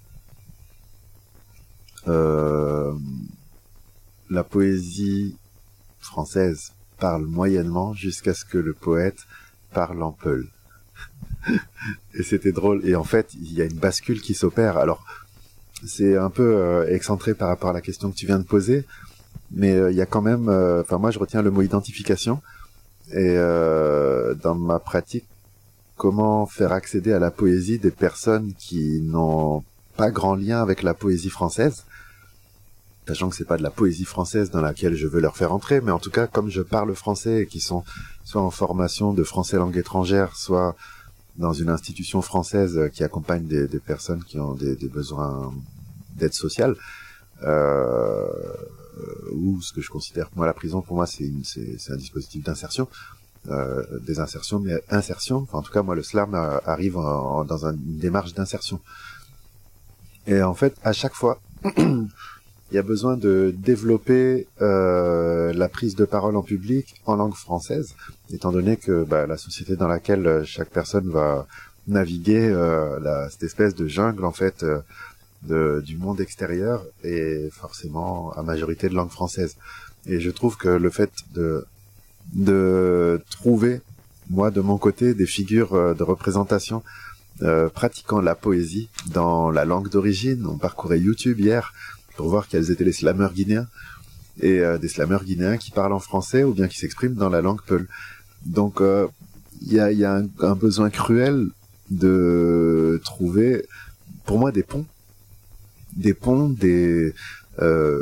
Euh, la poésie française parle moyennement jusqu'à ce que le poète parle en peul. Et c'était drôle. Et en fait, il y a une bascule qui s'opère. Alors, c'est un peu euh, excentré par rapport à la question que tu viens de poser, mais euh, il y a quand même... Enfin, euh, moi, je retiens le mot identification. Et euh, dans ma pratique, comment faire accéder à la poésie des personnes qui n'ont pas grand lien avec la poésie française, sachant que c'est pas de la poésie française dans laquelle je veux leur faire entrer, mais en tout cas, comme je parle français et qui sont soit en formation de français langue étrangère, soit dans une institution française qui accompagne des, des personnes qui ont des, des besoins d'aide sociale, euh, ou ce que je considère, moi, la prison, pour moi, c'est, une, c'est, c'est un dispositif d'insertion, euh, des insertions, mais insertion, enfin, en tout cas, moi, le slam arrive en, en, dans un, une démarche d'insertion. Et en fait, à chaque fois, il y a besoin de développer euh, la prise de parole en public en langue française, étant donné que bah, la société dans laquelle chaque personne va naviguer, euh, la, cette espèce de jungle en fait euh, de, du monde extérieur est forcément à majorité de langue française. Et je trouve que le fait de de trouver, moi de mon côté, des figures de représentation euh, pratiquant la poésie dans la langue d'origine. On parcourait YouTube hier pour voir quels étaient les slameurs guinéens, et euh, des slameurs guinéens qui parlent en français ou bien qui s'expriment dans la langue peul. Donc il euh, y a, y a un, un besoin cruel de trouver, pour moi, des ponts, des ponts, des euh,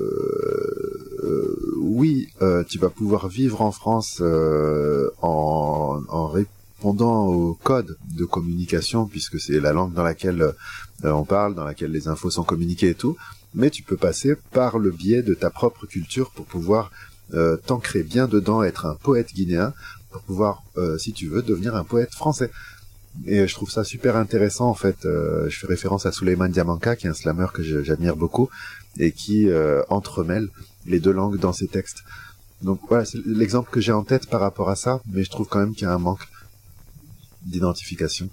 euh, oui, euh, tu vas pouvoir vivre en France euh, en, en répondant au code de communication, puisque c'est la langue dans laquelle euh, on parle, dans laquelle les infos sont communiquées et tout, mais tu peux passer par le biais de ta propre culture pour pouvoir euh, t'ancrer bien dedans, être un poète guinéen, pour pouvoir, euh, si tu veux, devenir un poète français. Et je trouve ça super intéressant, en fait. Euh, je fais référence à Souleymane Diamanka, qui est un slameur que je, j'admire beaucoup, et qui euh, entremêle les deux langues dans ses textes. Donc voilà, c'est l'exemple que j'ai en tête par rapport à ça, mais je trouve quand même qu'il y a un manque d'identification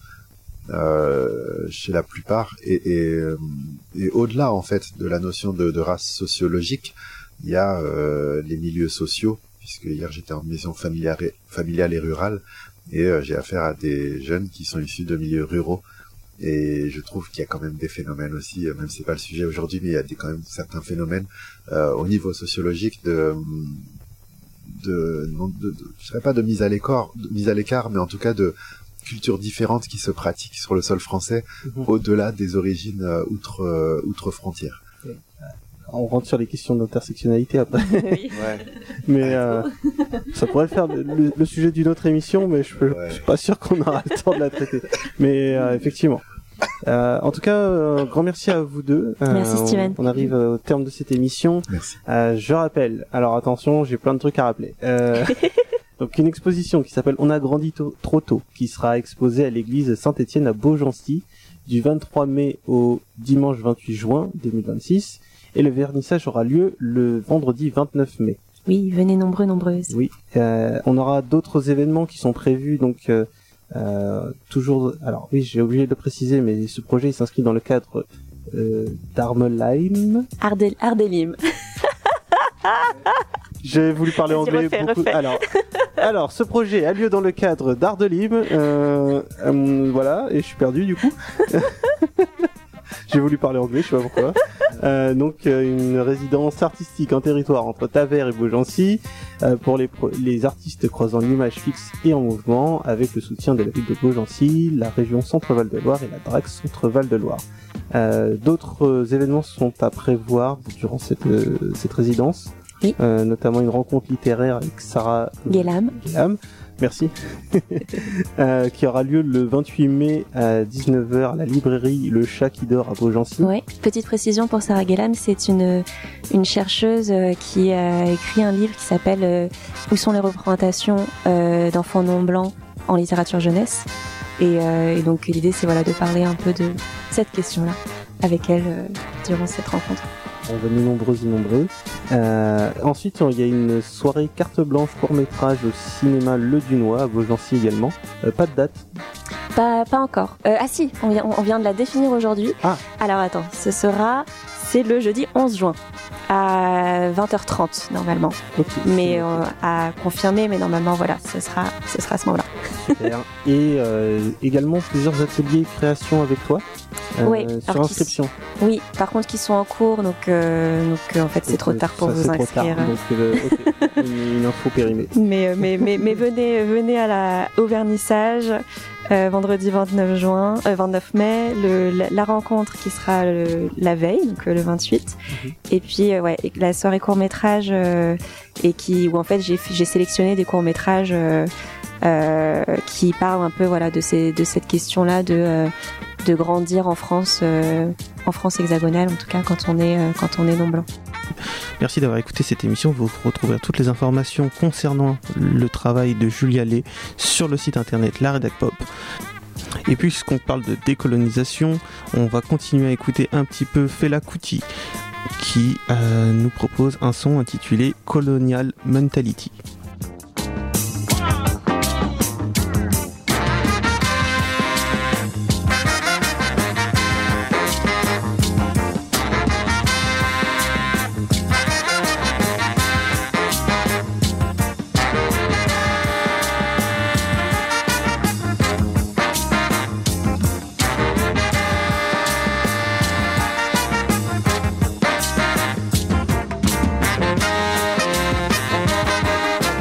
euh, chez la plupart. Et, et, et au-delà, en fait, de la notion de, de race sociologique, il y a euh, les milieux sociaux, puisque hier j'étais en maison familiale, familiale et rurale, et euh, j'ai affaire à des jeunes qui sont issus de milieux ruraux, et je trouve qu'il y a quand même des phénomènes aussi, même si c'est pas le sujet aujourd'hui, mais il y a des, quand même certains phénomènes euh, au niveau sociologique de, de, non, de, de je dirais pas de mise à l'écart, de mise à l'écart, mais en tout cas de cultures différentes qui se pratiquent sur le sol français, mmh. au-delà des origines euh, outre euh, outre frontières. Okay. On rentre sur les questions d'intersectionnalité après. Oui. Ouais. Mais euh, ça pourrait faire le, le, le sujet d'une autre émission, mais je, peux, ouais. je suis pas sûr qu'on aura le temps de la traiter. Mais euh, effectivement. Euh, en tout cas, euh, grand merci à vous deux. Euh, merci Steven. On, on arrive au terme de cette émission. Merci. Euh, je rappelle, alors attention, j'ai plein de trucs à rappeler. Euh, donc une exposition qui s'appelle On a grandi tôt, trop tôt, qui sera exposée à l'église Saint-Étienne à Beaugency du vingt-trois mai au dimanche vingt-huit juin deux mille vingt-six. Et le vernissage aura lieu le vendredi vingt-neuf mai. Oui, venez nombreux, nombreuses. Oui, euh, on aura d'autres événements qui sont prévus, donc euh, euh, toujours... Alors oui, j'ai oublié de le préciser, mais ce projet il s'inscrit dans le cadre euh, d'Armelheim. Ardel, Ardelim. J'ai voulu parler Vas-y, anglais. refais, beaucoup... refais. Alors, alors, ce projet a lieu dans le cadre d'Ardelim. Euh, euh, voilà, et je suis perdu du coup. J'ai voulu parler anglais, je sais pas pourquoi. Euh, donc euh, une résidence artistique en territoire entre Tavers et Beaugency euh, pour les, pro- les artistes croisant l'image fixe et en mouvement, avec le soutien de la ville de Beaugency, la région Centre-Val de Loire et la D R A C Centre-Val de Loire. Euh, d'autres euh, événements sont à prévoir durant cette, euh, cette résidence, oui. euh, notamment une rencontre littéraire avec Sarah Guélam. Guélam. Merci. euh, qui aura lieu le vingt-huit mai à dix-neuf heures à la librairie Le Chat qui dort à Beaugency. Oui, petite précision pour Sarah Guélam, c'est une, une chercheuse qui a écrit un livre qui s'appelle euh, Où sont les représentations euh, d'enfants non blancs en littérature jeunesse. Et, euh, et donc l'idée c'est voilà, de parler un peu de cette question-là avec elle euh, durant cette rencontre. On venait nombreux et nombreux. Euh, ensuite, il y a une soirée carte blanche court-métrage au cinéma Le Dunois à Beaugency également. Euh, pas de date. Pas, pas encore. Euh, ah si, on vient, on vient de la définir aujourd'hui. Ah. Alors attends, ce sera, c'est le jeudi onze juin à vingt heures trente normalement. Okay, mais euh, à confirmer, mais normalement voilà, ce sera, ce sera à ce moment-là. Super. Et euh, également plusieurs ateliers création avec toi. Euh, oui, sur inscription. Qui, oui, par contre qui sont en cours, donc, euh, donc euh, en fait c'est trop tard pour ça, vous inscrire. Tard, donc, euh, okay. une, une info périmée. Mais, mais, mais, mais venez, venez à la, au vernissage euh, vendredi vingt-neuf juin, euh, vingt-neuf mai, le, la, la rencontre qui sera le, la veille, donc euh, le vingt-huit, mm-hmm. et puis euh, ouais, et la soirée court métrage euh, et qui où en fait j'ai, j'ai sélectionné des courts métrages. Euh, Euh, qui parle un peu voilà de ces de cette question-là de euh, de grandir en France euh, en France hexagonale en tout cas quand on est euh, quand on est non blanc. Merci d'avoir écouté cette émission. Vous retrouverez toutes les informations concernant le travail de Julia Lé sur le site internet La Rédac Pop. Et puisqu'on parle de décolonisation, on va continuer à écouter un petit peu Fela Kuti qui euh, nous propose un son intitulé Colonial Mentality. We'll be right back.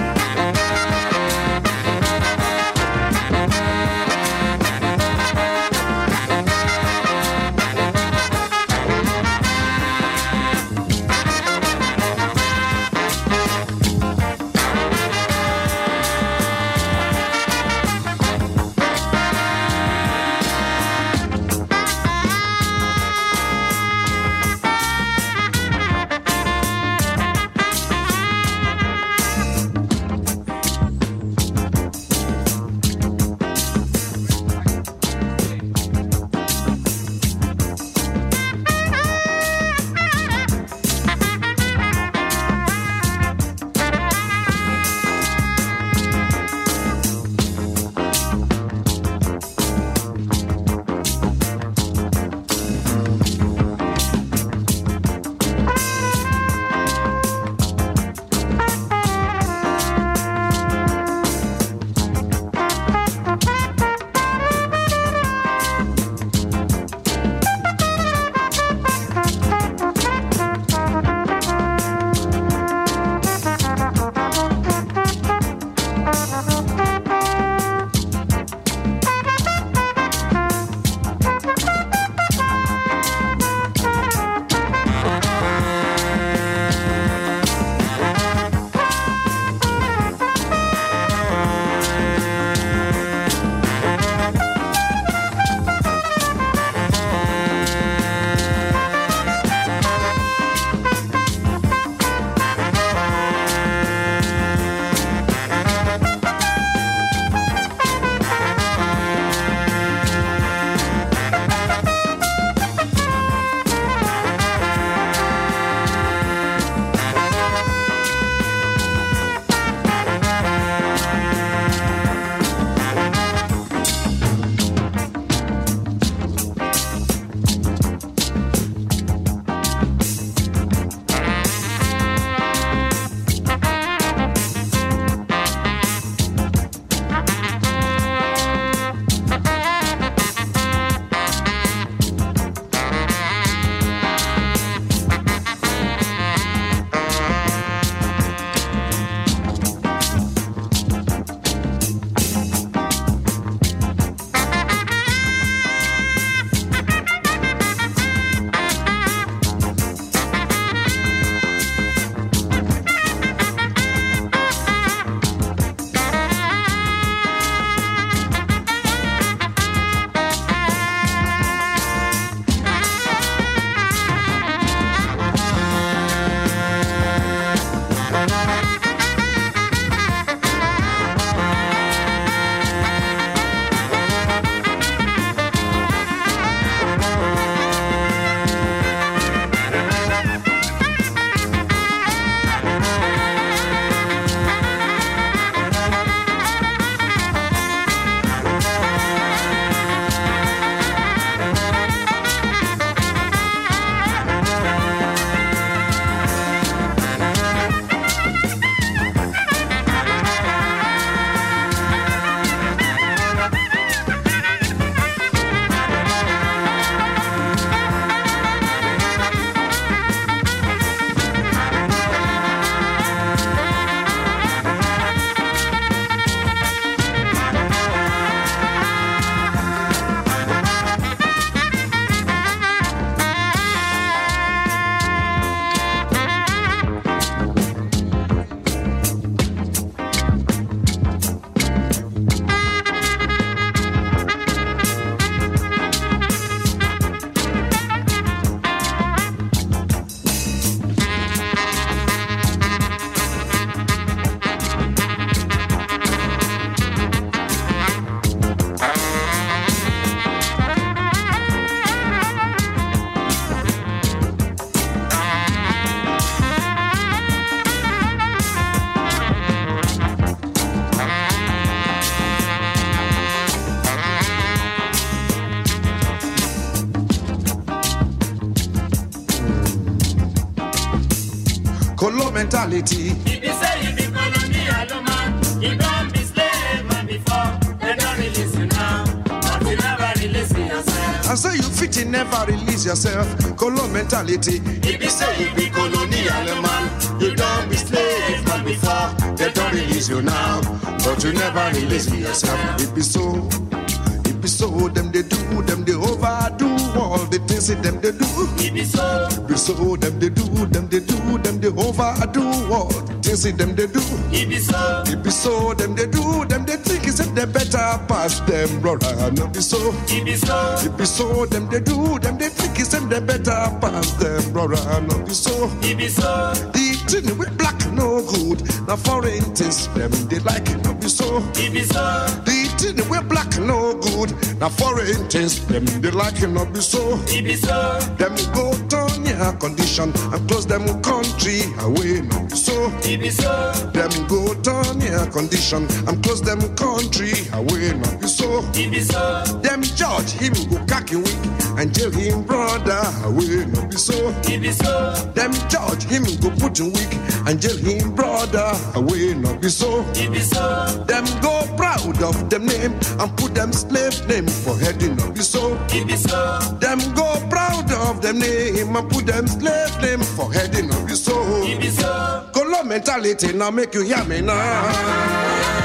Colo mentality. If you say you be colonial man, you don't be slave man before. They don't release you now, but you never release yourself. I say you fit in, never release yourself. Colo mentality. If you say you be colonial man, you don't be slave man before. They don't release you now, but you never release yourself. It be so, it be so. Them they do, them they overdo all the things that them they do. It be so, it be so. Them they do, them they do, them they overdo all the things that them they do. It be so, it be so. Them they do, them they think is that they better pass them, brother. No be so, it be so, it be so. Them they do, them they think is that they better pass them, brother. No be so, it be so. The thing with black no good. Now foreign things them they like it, no be so. It be so. The thing with black no good. Now foreign things them they like it, no be so. It be so. Them go turn your condition and close them country away, no be so. It be so. Them go turn your condition and close them country away, no be so. It be so. Them judge him go cocky weak and jail him brother away, no be so. It be so. Them judge him go put him weak and jail him brother away, no be so. It be so. Them go proud of them name and put them slave name for head, no be so. It be so. Them go proud of them name and put them slave name for head, no be so. It be so. Color mentality now make you hear me now.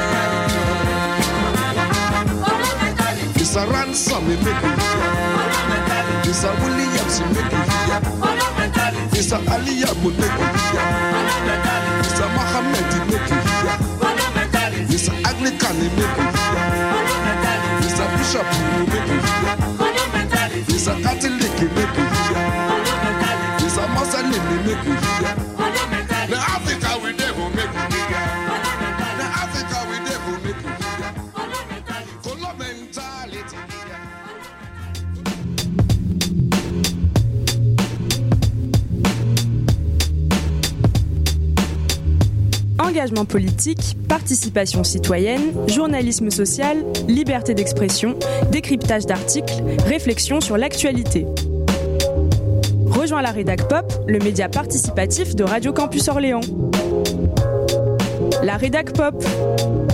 It's a ransom, it make you hear. It's a Williams, it make you hear. It's a Aliyah, it make you hear. It's a Muhammad, it make you hear. It's a Anglican, it make you hear. It's a Bishop, it make you hear. It's a Catholic, it make you hear. It's a Muslim, it make you hear. Now Africa, we never make you hear. Now Africa, we never make you hear. Color mentality. Engagement politique, participation citoyenne, journalisme social, liberté d'expression, décryptage d'articles, réflexion sur l'actualité. Rejoins la Rédac Pop, le média participatif de Radio Campus Orléans. La Rédac Pop.